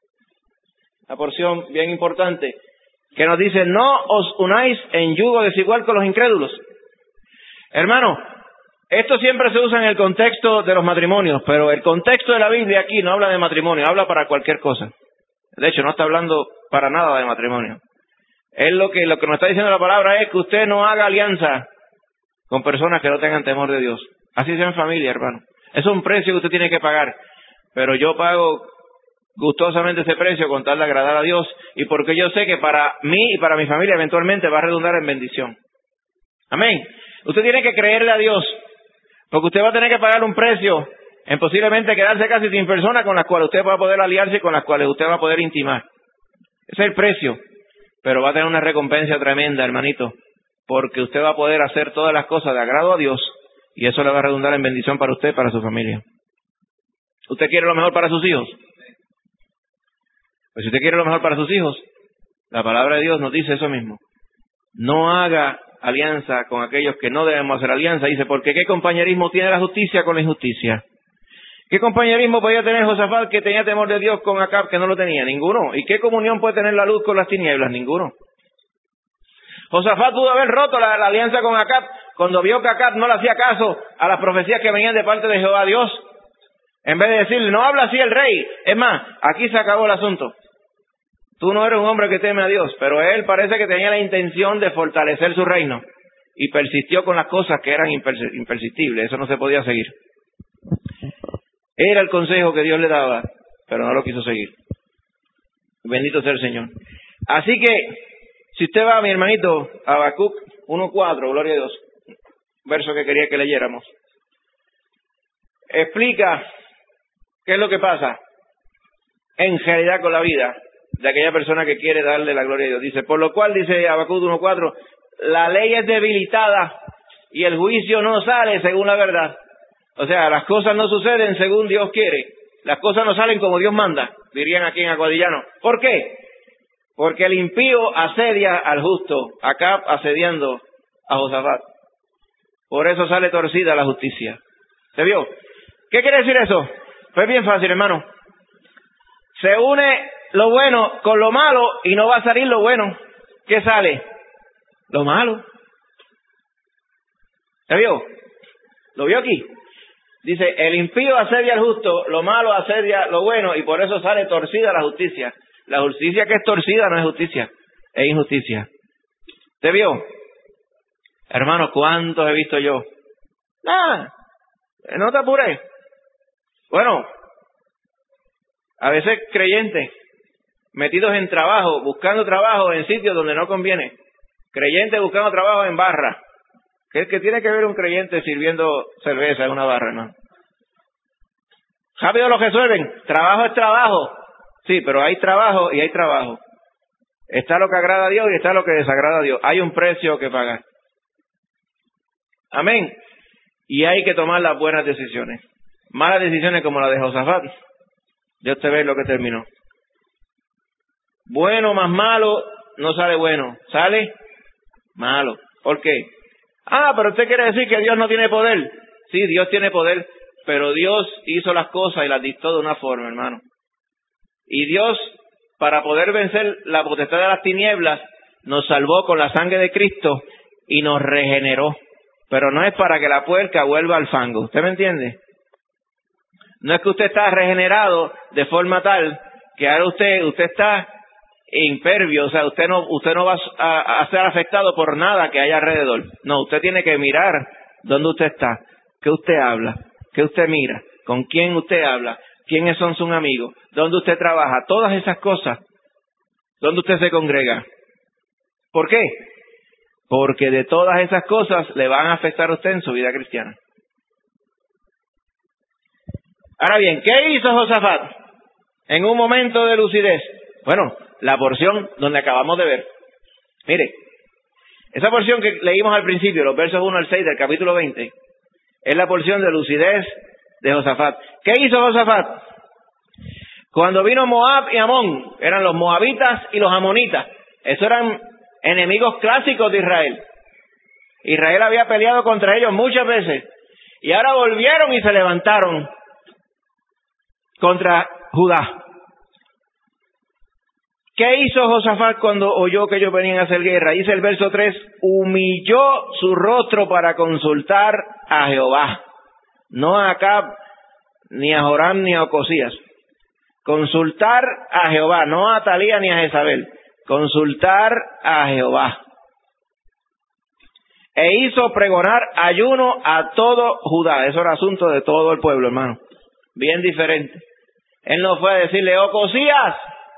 una porción bien importante, que nos dice, no os unáis en yugo desigual con los incrédulos. Hermano, esto siempre se usa en el contexto de los matrimonios, pero el contexto de la Biblia aquí no habla de matrimonio, habla para cualquier cosa. De hecho, no está hablando para nada de matrimonio. Lo que nos está diciendo la palabra es que usted no haga alianza con personas que no tengan temor de Dios. Así sea en familia, hermano. Eso es un precio que usted tiene que pagar. Pero yo pago gustosamente ese precio con tal de agradar a Dios y porque yo sé que para mí y para mi familia eventualmente va a redundar en bendición. Amén. Usted tiene que creerle a Dios, porque usted va a tener que pagar un precio en posiblemente quedarse casi sin personas con las cuales usted va a poder aliarse y con las cuales usted va a poder intimar. Ese es el precio, pero va a tener una recompensa tremenda, hermanito, porque usted va a poder hacer todas las cosas de agrado a Dios y eso le va a redundar en bendición para usted y para su familia. ¿Usted quiere lo mejor para sus hijos? Pues si usted quiere lo mejor para sus hijos, la palabra de Dios nos dice eso mismo. No haga alianza con aquellos que no debemos hacer alianza. Dice, porque ¿qué compañerismo tiene la justicia con la injusticia? ¿Qué compañerismo podía tener Josafat que tenía temor de Dios con Acab que no lo tenía? Ninguno. ¿Y qué comunión puede tener la luz con las tinieblas? Ninguno. Josafat pudo haber roto la alianza con Acab cuando vio que Acab no le hacía caso a las profecías que venían de parte de Jehová Dios. En vez de decirle, no habla así el rey. Es más, aquí se acabó el asunto. Tú no eres un hombre que teme a Dios, pero él parece que tenía la intención de fortalecer su reino y persistió con las cosas que eran impersistibles. Eso no se podía seguir. Era el consejo que Dios le daba, pero no lo quiso seguir. Bendito sea el Señor. Así que, si usted va, mi hermanito, a Habacuc 1:4, gloria a Dios, verso que quería que leyéramos, explica qué es lo que pasa en realidad con la vida de aquella persona que quiere darle la gloria a Dios. Dice, por lo cual, dice Habacuc 1:4, la ley es debilitada y el juicio no sale según la verdad. O sea, las cosas no suceden según Dios quiere. Las cosas no salen como Dios manda, dirían aquí en Aguadillano. ¿Por qué? Porque el impío asedia al justo, Acab asediando a Josafat. Por eso sale torcida la justicia. ¿Se vio? ¿Qué quiere decir eso? Pues bien fácil, hermano. Se une lo bueno con lo malo y no va a salir lo bueno. ¿Qué sale? Lo malo. ¿Se vio? ¿Lo vio aquí? Dice, el impío asedia al justo, lo malo asedia lo bueno y por eso sale torcida la justicia. La justicia que es torcida no es justicia, es injusticia. ¿Se vio? Hermano, ¿cuántos he visto yo? Nada, no te apures. Bueno, a veces creyentes metidos en trabajo, buscando trabajo en sitios donde no conviene. Creyentes buscando trabajo en barra. ¿Qué tiene que ver un creyente sirviendo cerveza en una barra, hermano? Rápido lo resuelven. Trabajo es trabajo. Sí, pero hay trabajo y hay trabajo. Está lo que agrada a Dios y está lo que desagrada a Dios. Hay un precio que pagar. Amén. Y hay que tomar las buenas decisiones. Malas decisiones como la de Josafat. Ya usted ve lo que terminó. Bueno más malo no sale bueno. Sale malo. ¿Por qué? Pero usted quiere decir que Dios no tiene poder. Sí, Dios tiene poder, pero Dios hizo las cosas y las dictó de una forma, hermano. Y Dios, para poder vencer la potestad de las tinieblas, nos salvó con la sangre de Cristo y nos regeneró. Pero no es para que la puerca vuelva al fango. ¿Usted me entiende? No es que usted está regenerado de forma tal que ahora usted está impervio, o sea, usted no va a ser afectado por nada que haya alrededor. No, usted tiene que mirar dónde usted está, qué usted habla, qué usted mira, con quién usted habla, quiénes son sus amigos, dónde usted trabaja, todas esas cosas, dónde usted se congrega. ¿Por qué? Porque de todas esas cosas le van a afectar a usted en su vida cristiana. Ahora bien, ¿qué hizo Josafat en un momento de lucidez? Bueno, la porción donde acabamos de ver. Mire, esa porción que leímos al principio, los versos 1 al 6 del capítulo 20, es la porción de lucidez de Josafat. ¿Qué hizo Josafat? Cuando vino Moab y Amón, eran los moabitas y los amonitas. Esos eran enemigos clásicos de Israel. Israel había peleado contra ellos muchas veces. Y ahora volvieron y se levantaron contra Judá. ¿Qué hizo Josafat cuando oyó que ellos venían a hacer guerra? Dice el verso 3, humilló su rostro para consultar a Jehová. No a Acab, ni a Joram, ni a Ocosías. Consultar a Jehová, no a Atalía ni a Jezabel. Consultar a Jehová. E hizo pregonar ayuno a todo Judá. Eso era asunto de todo el pueblo, hermano. Bien diferente. Él no fue a decirle, Ocosías,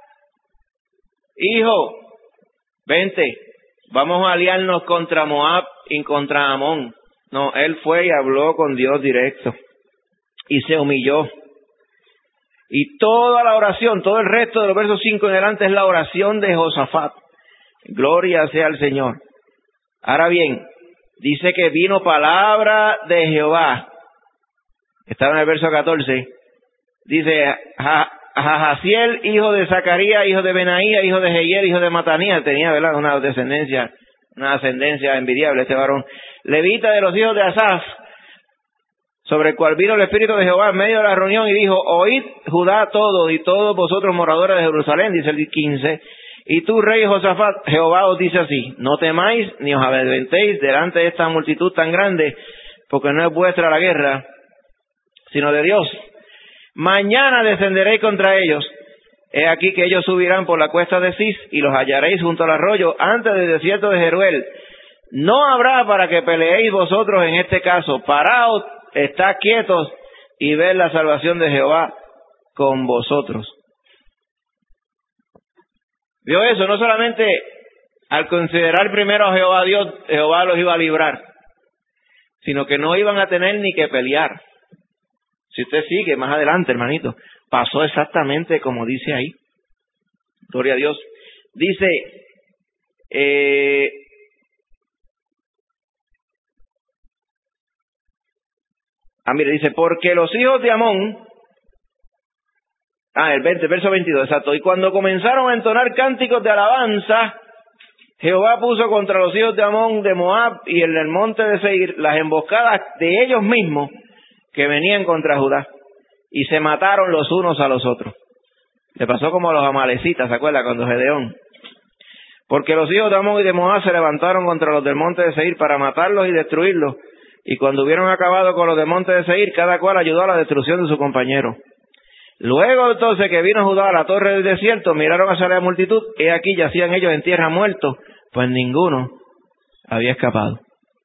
hijo, vente, vamos a aliarnos contra Moab y contra Amón. No, él fue y habló con Dios directo. Y se humilló. Y toda la oración, todo el resto de los versos 5 en adelante es la oración de Josafat. Gloria sea al Señor. Ahora bien, dice que vino palabra de Jehová. Estaba en el verso 14. Dice, Jahaziel, hijo de Zacarías, hijo de Benaía, hijo de Jehiel, hijo de Matanías. Tenía, ¿verdad?, una ascendencia envidiable este varón. Levita de los hijos de Asaf, sobre el cual vino el Espíritu de Jehová en medio de la reunión y dijo, oíd Judá todo y todos vosotros moradores de Jerusalén, dice el 15. Y tú, rey Josafat, Jehová os dice así, no temáis ni os amedrentéis delante de esta multitud tan grande, porque no es vuestra la guerra, sino de Dios. Mañana descenderéis contra ellos. He aquí que ellos subirán por la cuesta de Cis y los hallaréis junto al arroyo antes del desierto de Jeruel. No habrá para que peleéis vosotros en este caso. Paraos, estad quietos y ved la salvación de Jehová con vosotros. ¿Vio eso? No solamente al considerar primero a Jehová Dios, Jehová los iba a librar, sino que no iban a tener ni que pelear. Si usted sigue más adelante, hermanito, pasó exactamente como dice ahí. Gloria a Dios. Dice, mire, dice, porque los hijos de Amón, el verso 22, exacto, y cuando comenzaron a entonar cánticos de alabanza, Jehová puso contra los hijos de Amón, de Moab y en el monte de Seir las emboscadas de ellos mismos que venían contra Judá, y se mataron los unos a los otros. Le pasó como a los amalecitas, ¿se acuerda? Cuando Gedeón. Porque los hijos de Amón y de Moab se levantaron contra los del monte de Seir para matarlos y destruirlos, y cuando hubieron acabado con los del monte de Seir, cada cual ayudó a la destrucción de su compañero. Luego entonces que vino Judá a la torre del desierto, miraron hacia la multitud, y aquí yacían ellos en tierra muertos, pues ninguno había escapado.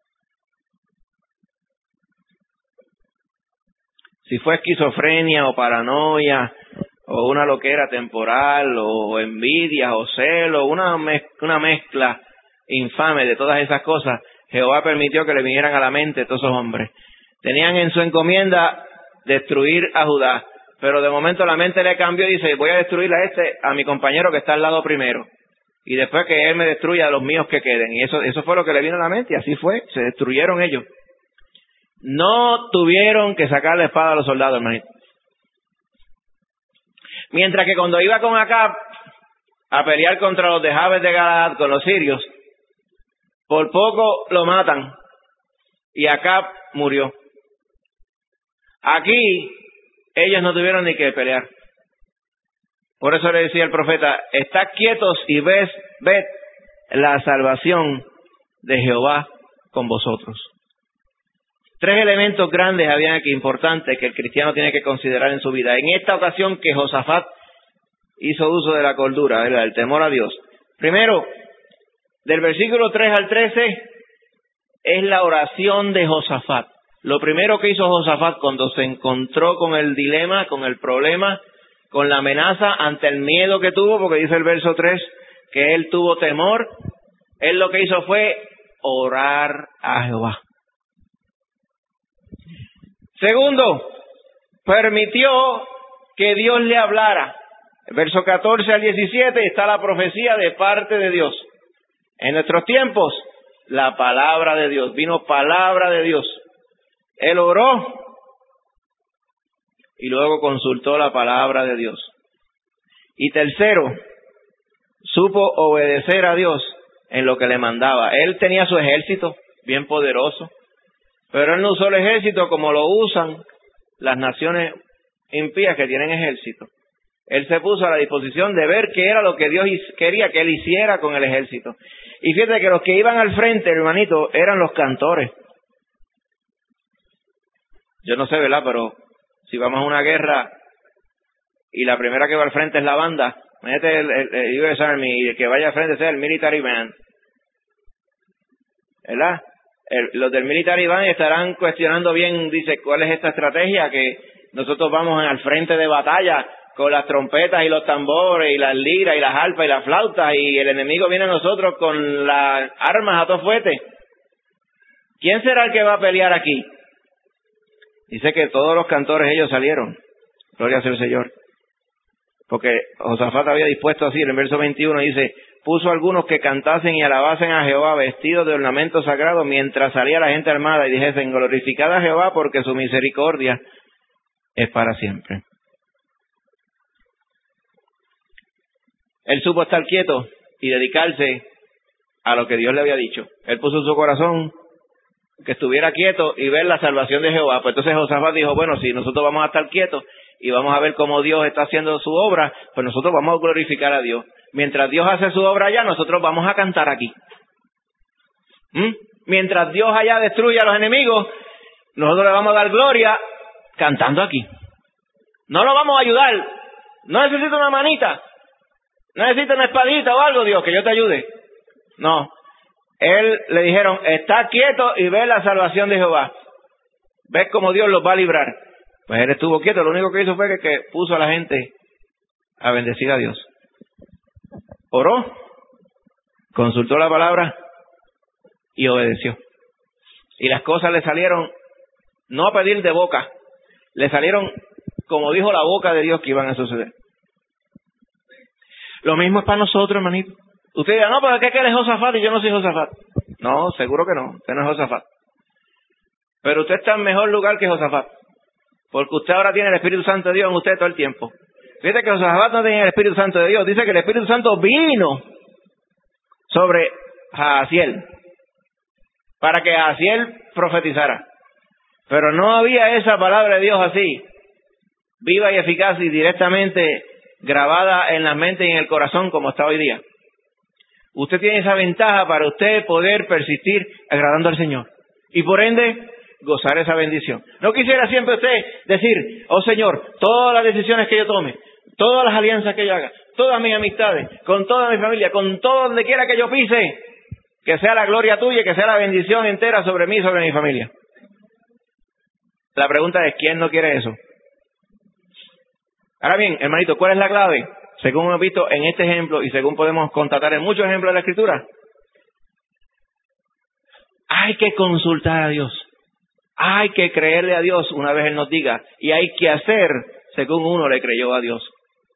Si fue esquizofrenia o paranoia, o una loquera temporal, o envidia, o celo, una mezcla infame de todas esas cosas, Jehová permitió que le vinieran a la mente todos esos hombres. Tenían en su encomienda destruir a Judá, pero de momento la mente le cambió y dice, voy a destruir a mi compañero que está al lado primero, y después que él me destruya a los míos que queden. Y eso fue lo que le vino a la mente, y así fue, se destruyeron ellos. No tuvieron que sacar la espada a los soldados, hermanito. Mientras que cuando iba con Acab a pelear contra los de Jabes de Galaad, con los sirios, por poco lo matan y Acab murió. Aquí ellos no tuvieron ni que pelear. Por eso le decía el profeta, estad quietos y ved la salvación de Jehová con vosotros. 3 elementos grandes habían aquí importantes que el cristiano tiene que considerar en su vida. En esta ocasión que Josafat hizo uso de la cordura, ¿verdad? El temor a Dios. Primero, del versículo 3 al 13, es la oración de Josafat. Lo primero que hizo Josafat cuando se encontró con el dilema, con el problema, con la amenaza, ante el miedo que tuvo, porque dice el verso 3 que él tuvo temor, él lo que hizo fue orar a Jehová. Segundo, permitió que Dios le hablara. El verso 14 al 17 está la profecía de parte de Dios. En nuestros tiempos, la palabra de Dios, vino palabra de Dios. Él oró y luego consultó la palabra de Dios. Y tercero, supo obedecer a Dios en lo que le mandaba. Él tenía su ejército bien poderoso, pero él no usó el ejército como lo usan las naciones impías que tienen ejército. Él se puso a la disposición de ver qué era lo que Dios quería que él hiciera con el ejército. Y fíjate que los que iban al frente, hermanito, eran los cantores. Yo no sé, ¿verdad? Pero si vamos a una guerra y la primera que va al frente es la banda, imagínate el US Army y el que vaya al frente sea el military band, ¿verdad? Los del military band estarán cuestionando bien, dice, ¿cuál es esta estrategia? Que nosotros vamos al frente de batalla con las trompetas y los tambores y las liras y las arpas y las flautas y el enemigo viene a nosotros con las armas a todo fuete. ¿Quién será el que va a pelear aquí? Dice que todos los cantores ellos salieron. Gloria sea el Señor. Porque Josafat había dispuesto así, en el verso 21 dice, puso algunos que cantasen y alabasen a Jehová vestidos de ornamentos sagrados mientras salía la gente armada y dijesen, glorificad a Jehová porque su misericordia es para siempre. Él supo estar quieto y dedicarse a lo que Dios le había dicho. Él puso en su corazón que estuviera quieto y ver la salvación de Jehová. Pues entonces Josafat dijo, bueno, si nosotros vamos a estar quietos y vamos a ver cómo Dios está haciendo su obra, pues nosotros vamos a glorificar a Dios. Mientras Dios hace su obra allá, nosotros vamos a cantar aquí. Mientras Dios allá destruye a los enemigos, nosotros le vamos a dar gloria cantando aquí. No lo vamos a ayudar. No necesito una manita. No necesito una espadita o algo, Dios, que yo te ayude. No. Él le dijeron, está quieto y ve la salvación de Jehová. Ves cómo Dios los va a librar. Pues él estuvo quieto, lo único que hizo fue que puso a la gente a bendecir a Dios. Oró, consultó la palabra y obedeció. Y las cosas le salieron, no a pedir de boca, le salieron como dijo la boca de Dios que iban a suceder. Lo mismo es para nosotros, hermanito. Usted dirá, no, pero es que él es Josafat y yo no soy Josafat. No, seguro que no, usted no es Josafat. Pero usted está en mejor lugar que Josafat. Porque usted ahora tiene el Espíritu Santo de Dios en usted todo el tiempo. Fíjate que Josafat no tenía el Espíritu Santo de Dios. Dice que el Espíritu Santo vino sobre Jaasiel para que Jaasiel profetizara. Pero no había esa palabra de Dios así, viva y eficaz y directamente grabada en la mente y en el corazón como está hoy día. Usted tiene esa ventaja para usted poder persistir agradando al Señor. Y por ende, gozar esa bendición. No quisiera siempre usted decir, oh Señor, todas las decisiones que yo tome, todas las alianzas que yo haga, todas mis amistades, con toda mi familia, con todo donde quiera que yo pise, que sea la gloria tuya y que sea la bendición entera sobre mí y sobre mi familia. La pregunta es, ¿quién no quiere eso? Ahora bien, hermanito, ¿cuál es la clave? Según hemos visto en este ejemplo y según podemos constatar en muchos ejemplos de la Escritura, hay que consultar a Dios. Hay que creerle a Dios una vez Él nos diga. Y hay que hacer según uno le creyó a Dios.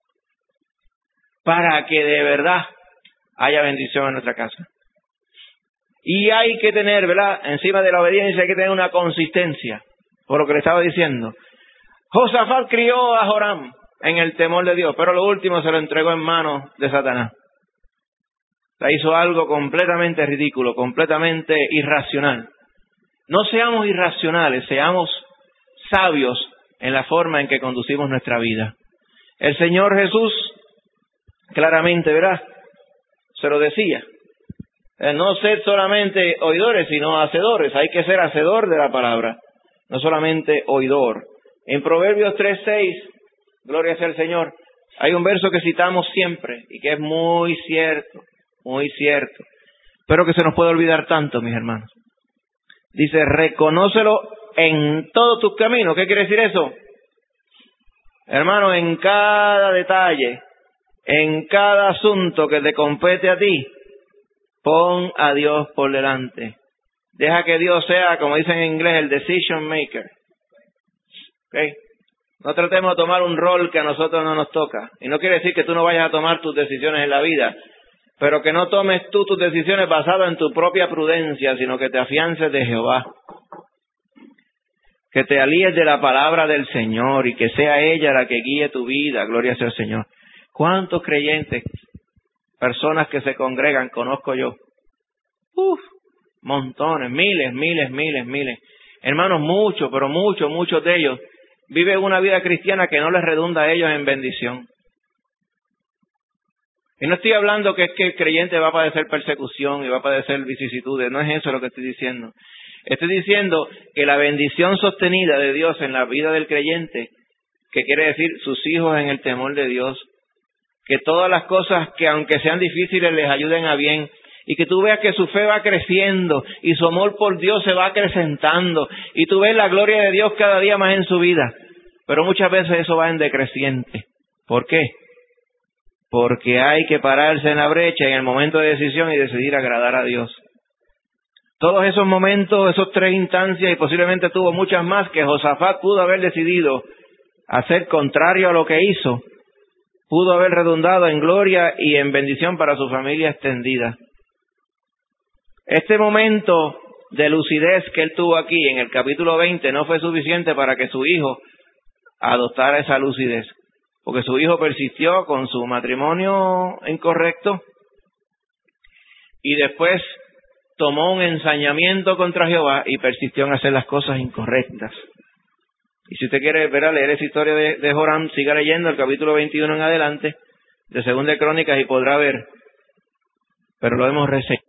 Para que de verdad haya bendición en nuestra casa. Y hay que tener, ¿verdad? Encima de la obediencia hay que tener una consistencia. Por lo que le estaba diciendo. Josafat crió a Joram en el temor de Dios, pero lo último se lo entregó en manos de Satanás. O sea, hizo algo completamente ridículo, completamente irracional. No seamos irracionales, seamos sabios en la forma en que conducimos nuestra vida. El Señor Jesús, claramente, ¿verdad? Se lo decía. No ser solamente oidores, sino hacedores. Hay que ser hacedor de la palabra, no solamente oidor. En Proverbios 3:6, gloria sea al Señor, Hay un verso que citamos siempre y que es muy cierto, pero que se nos puede olvidar tanto, mis hermanos. Dice, reconócelo en todos tus caminos. ¿Qué quiere decir eso? Hermano, en cada detalle, en cada asunto que te compete a ti, pon a Dios por delante. Deja que Dios sea, como dicen en inglés, el decision maker. ¿Okay? No tratemos de tomar un rol que a nosotros no nos toca. Y no quiere decir que tú no vayas a tomar tus decisiones en la vida, pero que no tomes tú tus decisiones basadas en tu propia prudencia, sino que te afiances de Jehová. Que te alíes de la palabra del Señor y que sea ella la que guíe tu vida. Gloria sea al Señor. ¿Cuántos creyentes, personas que se congregan, conozco yo? Montones, miles. Hermanos, muchos, pero muchos de ellos viven una vida cristiana que no les redunda a ellos en bendición. Y no estoy hablando que es que el creyente va a padecer persecución y va a padecer vicisitudes. No es eso lo que estoy diciendo. Estoy diciendo que la bendición sostenida de Dios en la vida del creyente, que quiere decir sus hijos en el temor de Dios, que todas las cosas que aunque sean difíciles les ayuden a bien, y que tú veas que su fe va creciendo y su amor por Dios se va acrecentando, y tú ves la gloria de Dios cada día más en su vida. Pero muchas veces eso va en decreciente. ¿Por qué? Porque hay que pararse en la brecha en el momento de decisión y decidir agradar a Dios. Todos esos momentos, esos 3 instancias, y posiblemente tuvo muchas más, que Josafat pudo haber decidido hacer contrario a lo que hizo, pudo haber redundado en gloria y en bendición para su familia extendida. Este momento de lucidez que él tuvo aquí en el capítulo 20 no fue suficiente para que su hijo adoptara esa lucidez, porque su hijo persistió con su matrimonio incorrecto y después tomó un ensañamiento contra Jehová y persistió en hacer las cosas incorrectas. Y si usted quiere leer esa historia de Joram, siga leyendo el capítulo 21 en adelante de Segunda de Crónicas y podrá ver, pero lo hemos reseñado.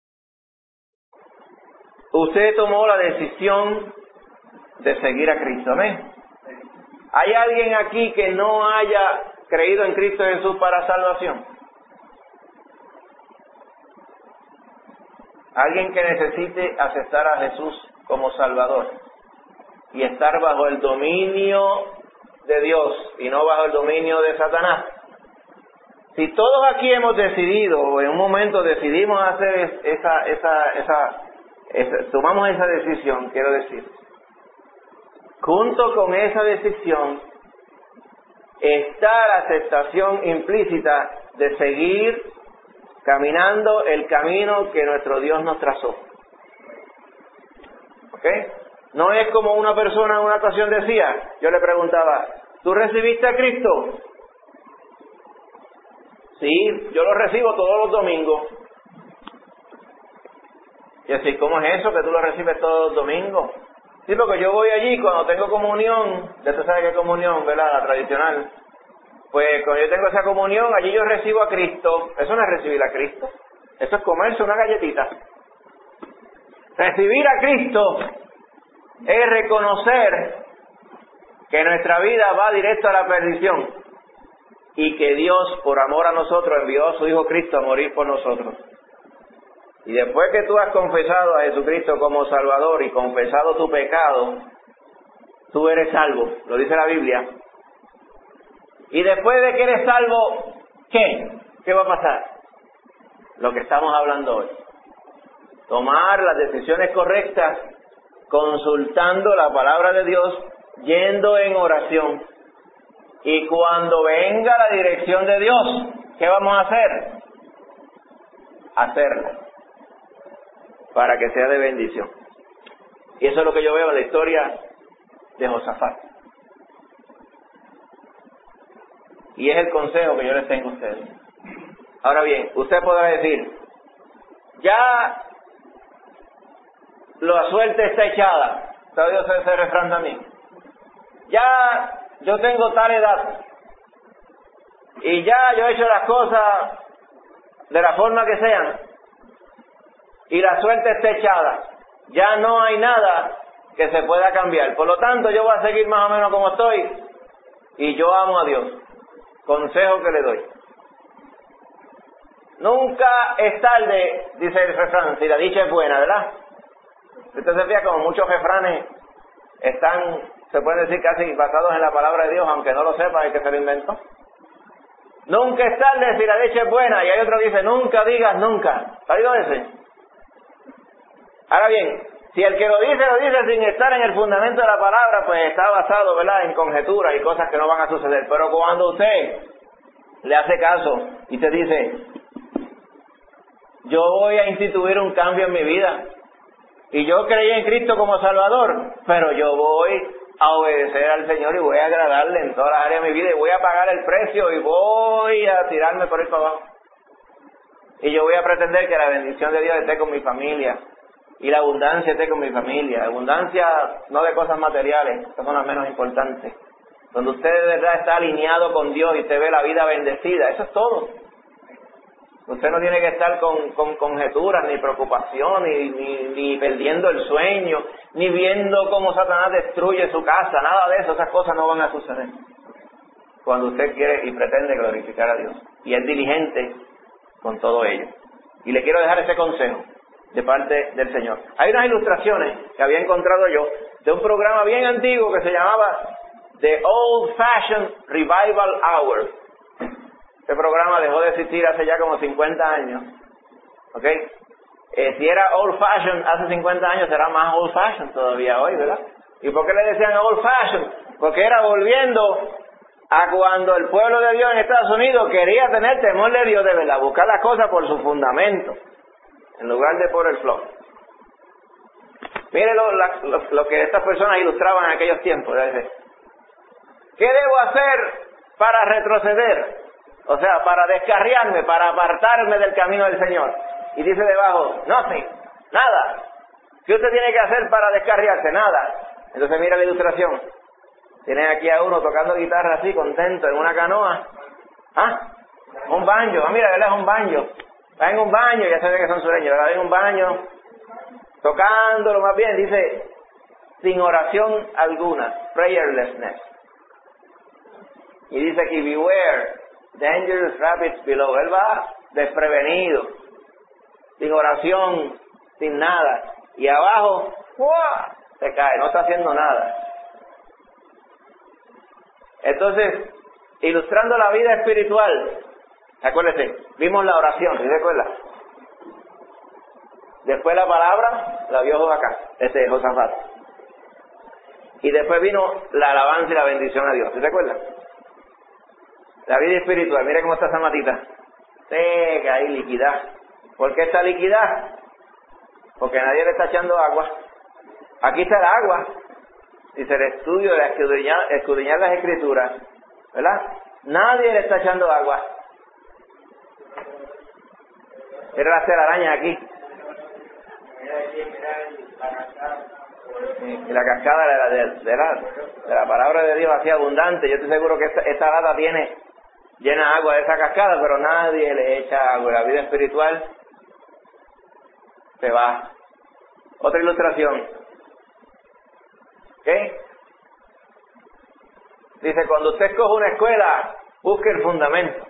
Usted tomó la decisión de seguir a Cristo, amén. ¿Hay alguien aquí que no haya creído en Cristo Jesús para salvación? Alguien que necesite aceptar a Jesús como Salvador y estar bajo el dominio de Dios y no bajo el dominio de Satanás. Si todos aquí hemos decidido, o en un momento decidimos hacer tomamos esa decisión, quiero decir, junto con esa decisión está la aceptación implícita de seguir caminando el camino que nuestro Dios nos trazó. ¿Ok? No es como una persona en una ocasión decía, yo le preguntaba, ¿tú recibiste a Cristo? Sí, yo lo recibo todos los domingos. Y así, ¿cómo es eso que tú lo recibes todos los domingos? Sí, porque yo voy allí cuando tengo comunión, ya tú sabes qué comunión, ¿verdad? La tradicional. Pues cuando yo tengo esa comunión, allí yo recibo a Cristo. Eso no es recibir a Cristo. Eso es comerse una galletita. Recibir a Cristo es reconocer que nuestra vida va directo a la perdición y que Dios, por amor a nosotros, envió a su Hijo Cristo a morir por nosotros. Y después que tú has confesado a Jesucristo como Salvador y confesado tu pecado, tú eres salvo, lo dice la Biblia. Y después de que eres salvo, ¿qué? ¿Qué va a pasar? Lo que estamos hablando hoy. Tomar las decisiones correctas, consultando la palabra de Dios, yendo en oración. Y cuando venga la dirección de Dios, ¿qué vamos a hacer? Hacerla. Para que sea de bendición. Y eso es lo que yo veo en la historia de Josafat. Y es el consejo que yo les tengo a ustedes. Ahora bien, usted podrá decir, ya la suerte está echada. ¿Sabe Dios ese refrán también? Ya yo tengo tal edad. Y ya yo he hecho las cosas de la forma que sean. Y la suerte está echada. Ya no hay nada que se pueda cambiar. Por lo tanto, yo voy a seguir más o menos como estoy. Y yo amo a Dios. consejo que le doy. Nunca es tarde, dice el refrán, si la dicha es buena, ¿verdad? Usted se fija como muchos refranes están, se pueden decir casi basados en la palabra de Dios, aunque no lo sepa, el que se lo inventó. Nunca es tarde si la dicha es buena, y hay otro que dice, nunca digas nunca. ¿Ha oído ese? Ahora bien, si el que lo dice sin estar en el fundamento de la palabra, pues está basado, ¿verdad?, en conjeturas y cosas que no van a suceder. Pero cuando usted le hace caso y te dice, yo voy a instituir un cambio en mi vida, y yo creí en Cristo como Salvador, pero yo voy a obedecer al Señor y voy a agradarle en todas las áreas de mi vida, y voy a pagar el precio y voy a tirarme por ahí para abajo. Y yo voy a pretender que la bendición de Dios esté con mi familia, y la abundancia esté con mi familia. Abundancia no de cosas materiales, que son las menos importantes. Donde usted de verdad está alineado con Dios y usted ve la vida bendecida, eso es todo. Usted no tiene que estar con conjeturas, ni preocupación, ni perdiendo el sueño, ni viendo cómo Satanás destruye su casa, nada de eso, esas cosas no van a suceder. Cuando usted quiere y pretende glorificar a Dios, y es diligente con todo ello. Y le quiero dejar ese consejo de parte del Señor. Hay unas ilustraciones que había encontrado yo de un programa bien antiguo que se llamaba The Old Fashioned Revival Hour. Este programa dejó de existir hace ya como 50 años. ¿Ok? Si era old fashioned hace 50 años, será más old fashioned todavía hoy, ¿verdad? ¿Y por qué le decían old fashioned? Porque era volviendo a cuando el pueblo de Dios en Estados Unidos quería tener temor de Dios de verdad, buscar las cosas por su fundamento, en lugar de por el flow. Mire lo que estas personas ilustraban en aquellos tiempos. ¿Qué debo hacer para retroceder? O sea, para descarriarme, para apartarme del camino del Señor. Y dice debajo, nothing, nada. ¿Qué usted tiene que hacer para descarriarse? Nada. Entonces mira la ilustración. Tienen aquí a uno tocando guitarra así, contento, en una canoa. Un banjo. Mira, ¿verdad? Es un banjo. Está en un baño, ya se ve que son sureños, ¿verdad? En un baño, tocándolo más bien, dice, sin oración alguna, prayerlessness. Y dice aquí, beware, dangerous rabbits below. Él va desprevenido, sin oración, sin nada. Y abajo, ¡fua!, se cae, no está haciendo nada. Entonces, ilustrando la vida espiritual, acuérdese, vimos la oración, ¿sí se acuerda? Después la palabra, la vio Josafat, Josafat. Y después vino la alabanza y la bendición a Dios, ¿sí se acuerda? La vida espiritual, mire cómo está esa matita. Seca ahí, liquidad. ¿Por qué está liquidad? Porque nadie le está echando agua. Aquí está el agua. Dice el estudio de escudriñar las escrituras, ¿verdad? Nadie le está echando agua. Mira las telarañas aquí. Y la cascada de la palabra de Dios así abundante. Yo estoy seguro que esta lata llena agua de esa cascada, pero nadie le echa agua. La vida espiritual se va. Otra ilustración. ¿Ok? Dice, cuando usted escoge una escuela, busque el fundamento.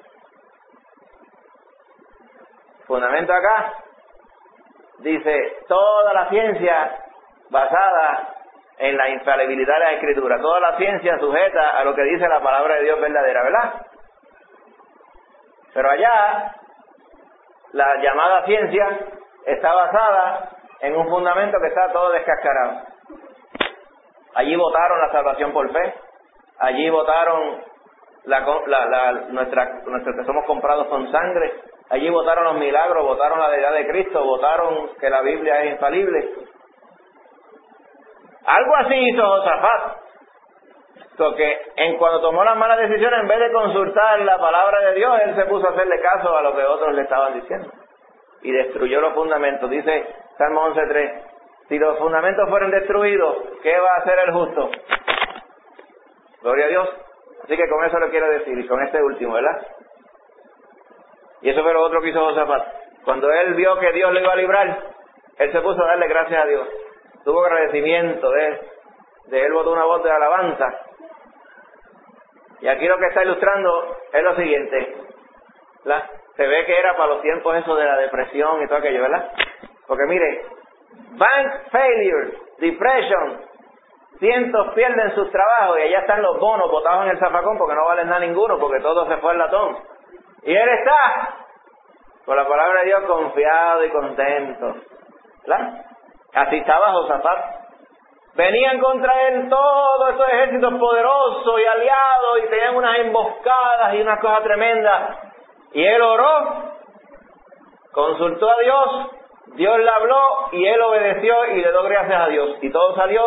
Fundamento acá. Dice, toda la ciencia basada en la infalibilidad de la Escritura. Toda la ciencia sujeta a lo que dice la palabra de Dios verdadera, ¿verdad? Pero allá, la llamada ciencia está basada en un fundamento que está todo descascarado. Allí votaron la salvación por fe. Allí votaron nuestra que somos comprados con sangre. Allí votaron los milagros, votaron la deidad de Cristo, votaron que la Biblia es infalible. Algo así hizo Josafat. Porque cuando tomó las malas decisiones, en vez de consultar la palabra de Dios, él se puso a hacerle caso a lo que otros le estaban diciendo. Y destruyó los fundamentos. Dice Salmo 11:3, si los fundamentos fueren destruidos, ¿qué va a hacer el justo? Gloria a Dios. Así que con eso lo quiero decir, y con este último, ¿verdad? Y eso fue lo otro que hizo Josafat. Cuando él vio que Dios lo iba a librar, él se puso a darle gracias a Dios. Tuvo agradecimiento de él botó una voz de alabanza. Y aquí lo que está ilustrando es lo siguiente. Se ve que era para los tiempos eso de la depresión y todo aquello, ¿verdad? Porque mire, bank failure, depression, cientos pierden sus trabajos y allá están los bonos botados en el zafacón porque no valen nada ninguno, porque todo se fue al latón. Y él está, por la palabra de Dios, confiado y contento. ¿Verdad? Así estaba Josafat. Venían contra él todos esos ejércitos poderosos y aliados y tenían unas emboscadas y unas cosas tremendas. Y él oró, consultó a Dios, Dios le habló y él obedeció y le dio gracias a Dios. Y todo salió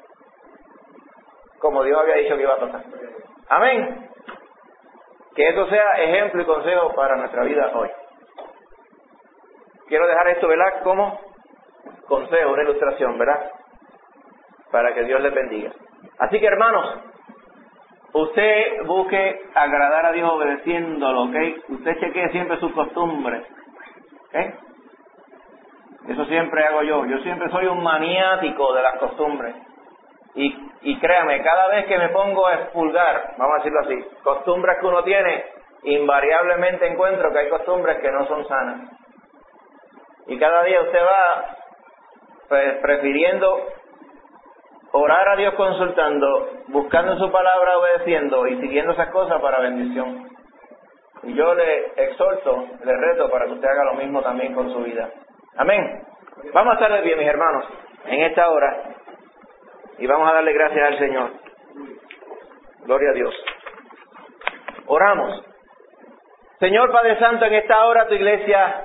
como Dios había dicho que iba a pasar. Amén. Que eso sea ejemplo y consejo para nuestra vida hoy. Quiero dejar esto, ¿verdad?, como consejo, una ilustración, ¿verdad?, para que Dios les bendiga. Así que, hermanos, usted busque agradar a Dios obedeciéndolo, ¿ok? Usted chequee siempre sus costumbres, ¿ok? Eso siempre hago yo. Yo siempre soy un maniático de las costumbres. Y créame, cada vez que me pongo a expurgar, vamos a decirlo así, costumbres que uno tiene, invariablemente encuentro que hay costumbres que no son sanas. Y cada día usted va prefiriendo orar a Dios consultando, buscando en su palabra, obedeciendo y siguiendo esas cosas para bendición. Y yo le exhorto, le reto para que usted haga lo mismo también con su vida. Amén. Vamos a estar de pie, mis hermanos, en esta hora y vamos a darle gracias al Señor. Gloria a Dios. Oramos. Señor Padre Santo, en esta hora tu iglesia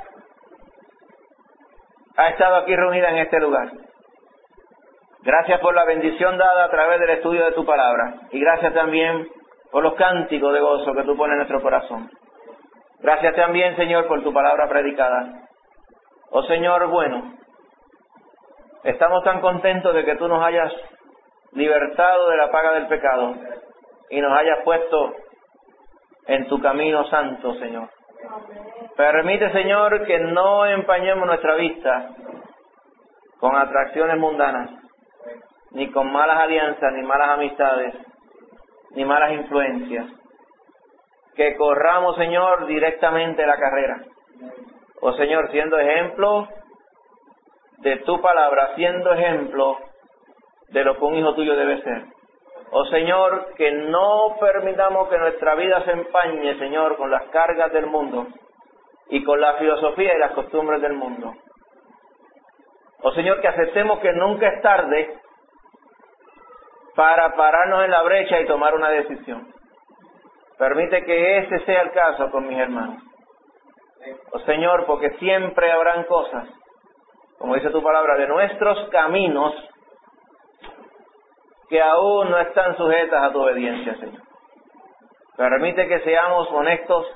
ha estado aquí reunida en este lugar. Gracias por la bendición dada a través del estudio de tu palabra. Y gracias también por los cánticos de gozo que tú pones en nuestro corazón. Gracias también, Señor, por tu palabra predicada. Oh Señor bueno, estamos tan contentos de que tú nos hayas libertado de la paga del pecado y nos hayas puesto en tu camino santo, Señor. Permite, Señor, que no empañemos nuestra vista con atracciones mundanas, ni con malas alianzas, ni malas amistades, ni malas influencias. Que corramos, Señor, directamente la carrera. Oh Señor, siendo ejemplo de tu palabra, siendo ejemplo de lo que un hijo tuyo debe ser. Oh Señor, que no permitamos que nuestra vida se empañe, Señor, con las cargas del mundo y con la filosofía y las costumbres del mundo. Oh Señor, que aceptemos que nunca es tarde para pararnos en la brecha y tomar una decisión. Permite que ese sea el caso con mis hermanos. Oh Señor, porque siempre habrán cosas, como dice tu palabra, de nuestros caminos que aún no están sujetas a tu obediencia, Señor. Permite que seamos honestos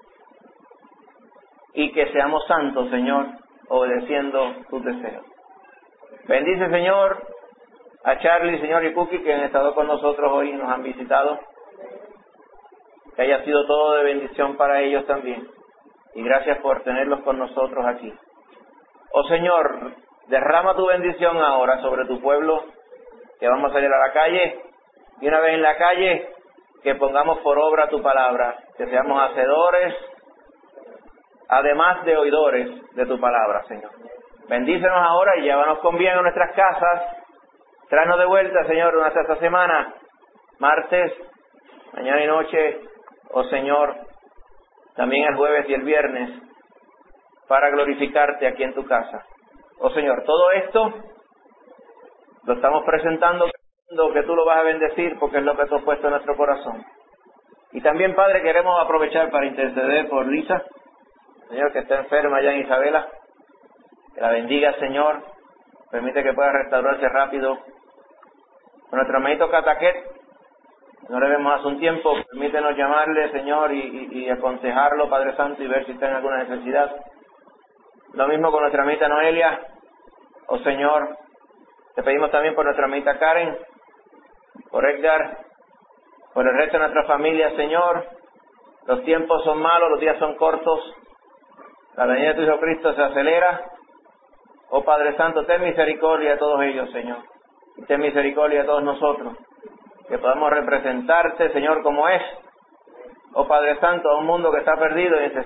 y que seamos santos, Señor, obedeciendo tus deseos. Bendice, Señor, a Charlie, Señor, y Cookie, que han estado con nosotros hoy y nos han visitado. Que haya sido todo de bendición para ellos también. Y gracias por tenerlos con nosotros aquí. Oh Señor, derrama tu bendición ahora sobre tu pueblo, que vamos a salir a la calle, y una vez en la calle, que pongamos por obra tu palabra, que seamos hacedores, además de oidores de tu palabra, Señor. Bendícenos ahora y llévanos con bien a nuestras casas. Tráenos de vuelta, Señor, durante esta semana, martes, mañana y noche, oh Señor, también el jueves y el viernes, para glorificarte aquí en tu casa. Oh Señor, todo esto lo estamos presentando, que tú lo vas a bendecir, porque es lo que tú has puesto en nuestro corazón. Y también, Padre, queremos aprovechar para interceder por Lisa, Señor, que está enferma allá en Isabela. Que la bendiga, Señor. Permite que pueda restaurarse rápido. Con nuestro hermanito Cataquet, no le vemos hace un tiempo, permítenos llamarle, Señor, y aconsejarlo, Padre Santo, y ver si está en alguna necesidad. Lo mismo con nuestra hermanita Noelia. Oh Señor, te pedimos también por nuestra hermanita Karen, por Edgar, por el resto de nuestra familia, Señor. Los tiempos son malos, los días son cortos. La venida de tu Hijo Cristo se acelera. Oh Padre Santo, ten misericordia de todos ellos, Señor. Y ten misericordia de todos nosotros. Que podamos representarte, Señor, como es. oh Padre Santo, a un mundo que está perdido y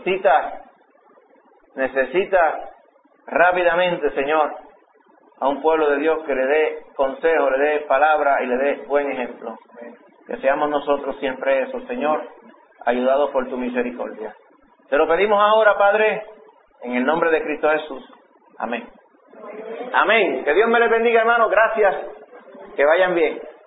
necesita rápidamente, Señor, a un pueblo de Dios que le dé consejo, le dé palabra y le dé buen ejemplo. Que seamos nosotros siempre eso, Señor, ayudados por tu misericordia. Te lo pedimos ahora, Padre, en el nombre de Cristo Jesús. Amén. Amén. Que Dios me les bendiga, hermanos. Gracias. Que vayan bien.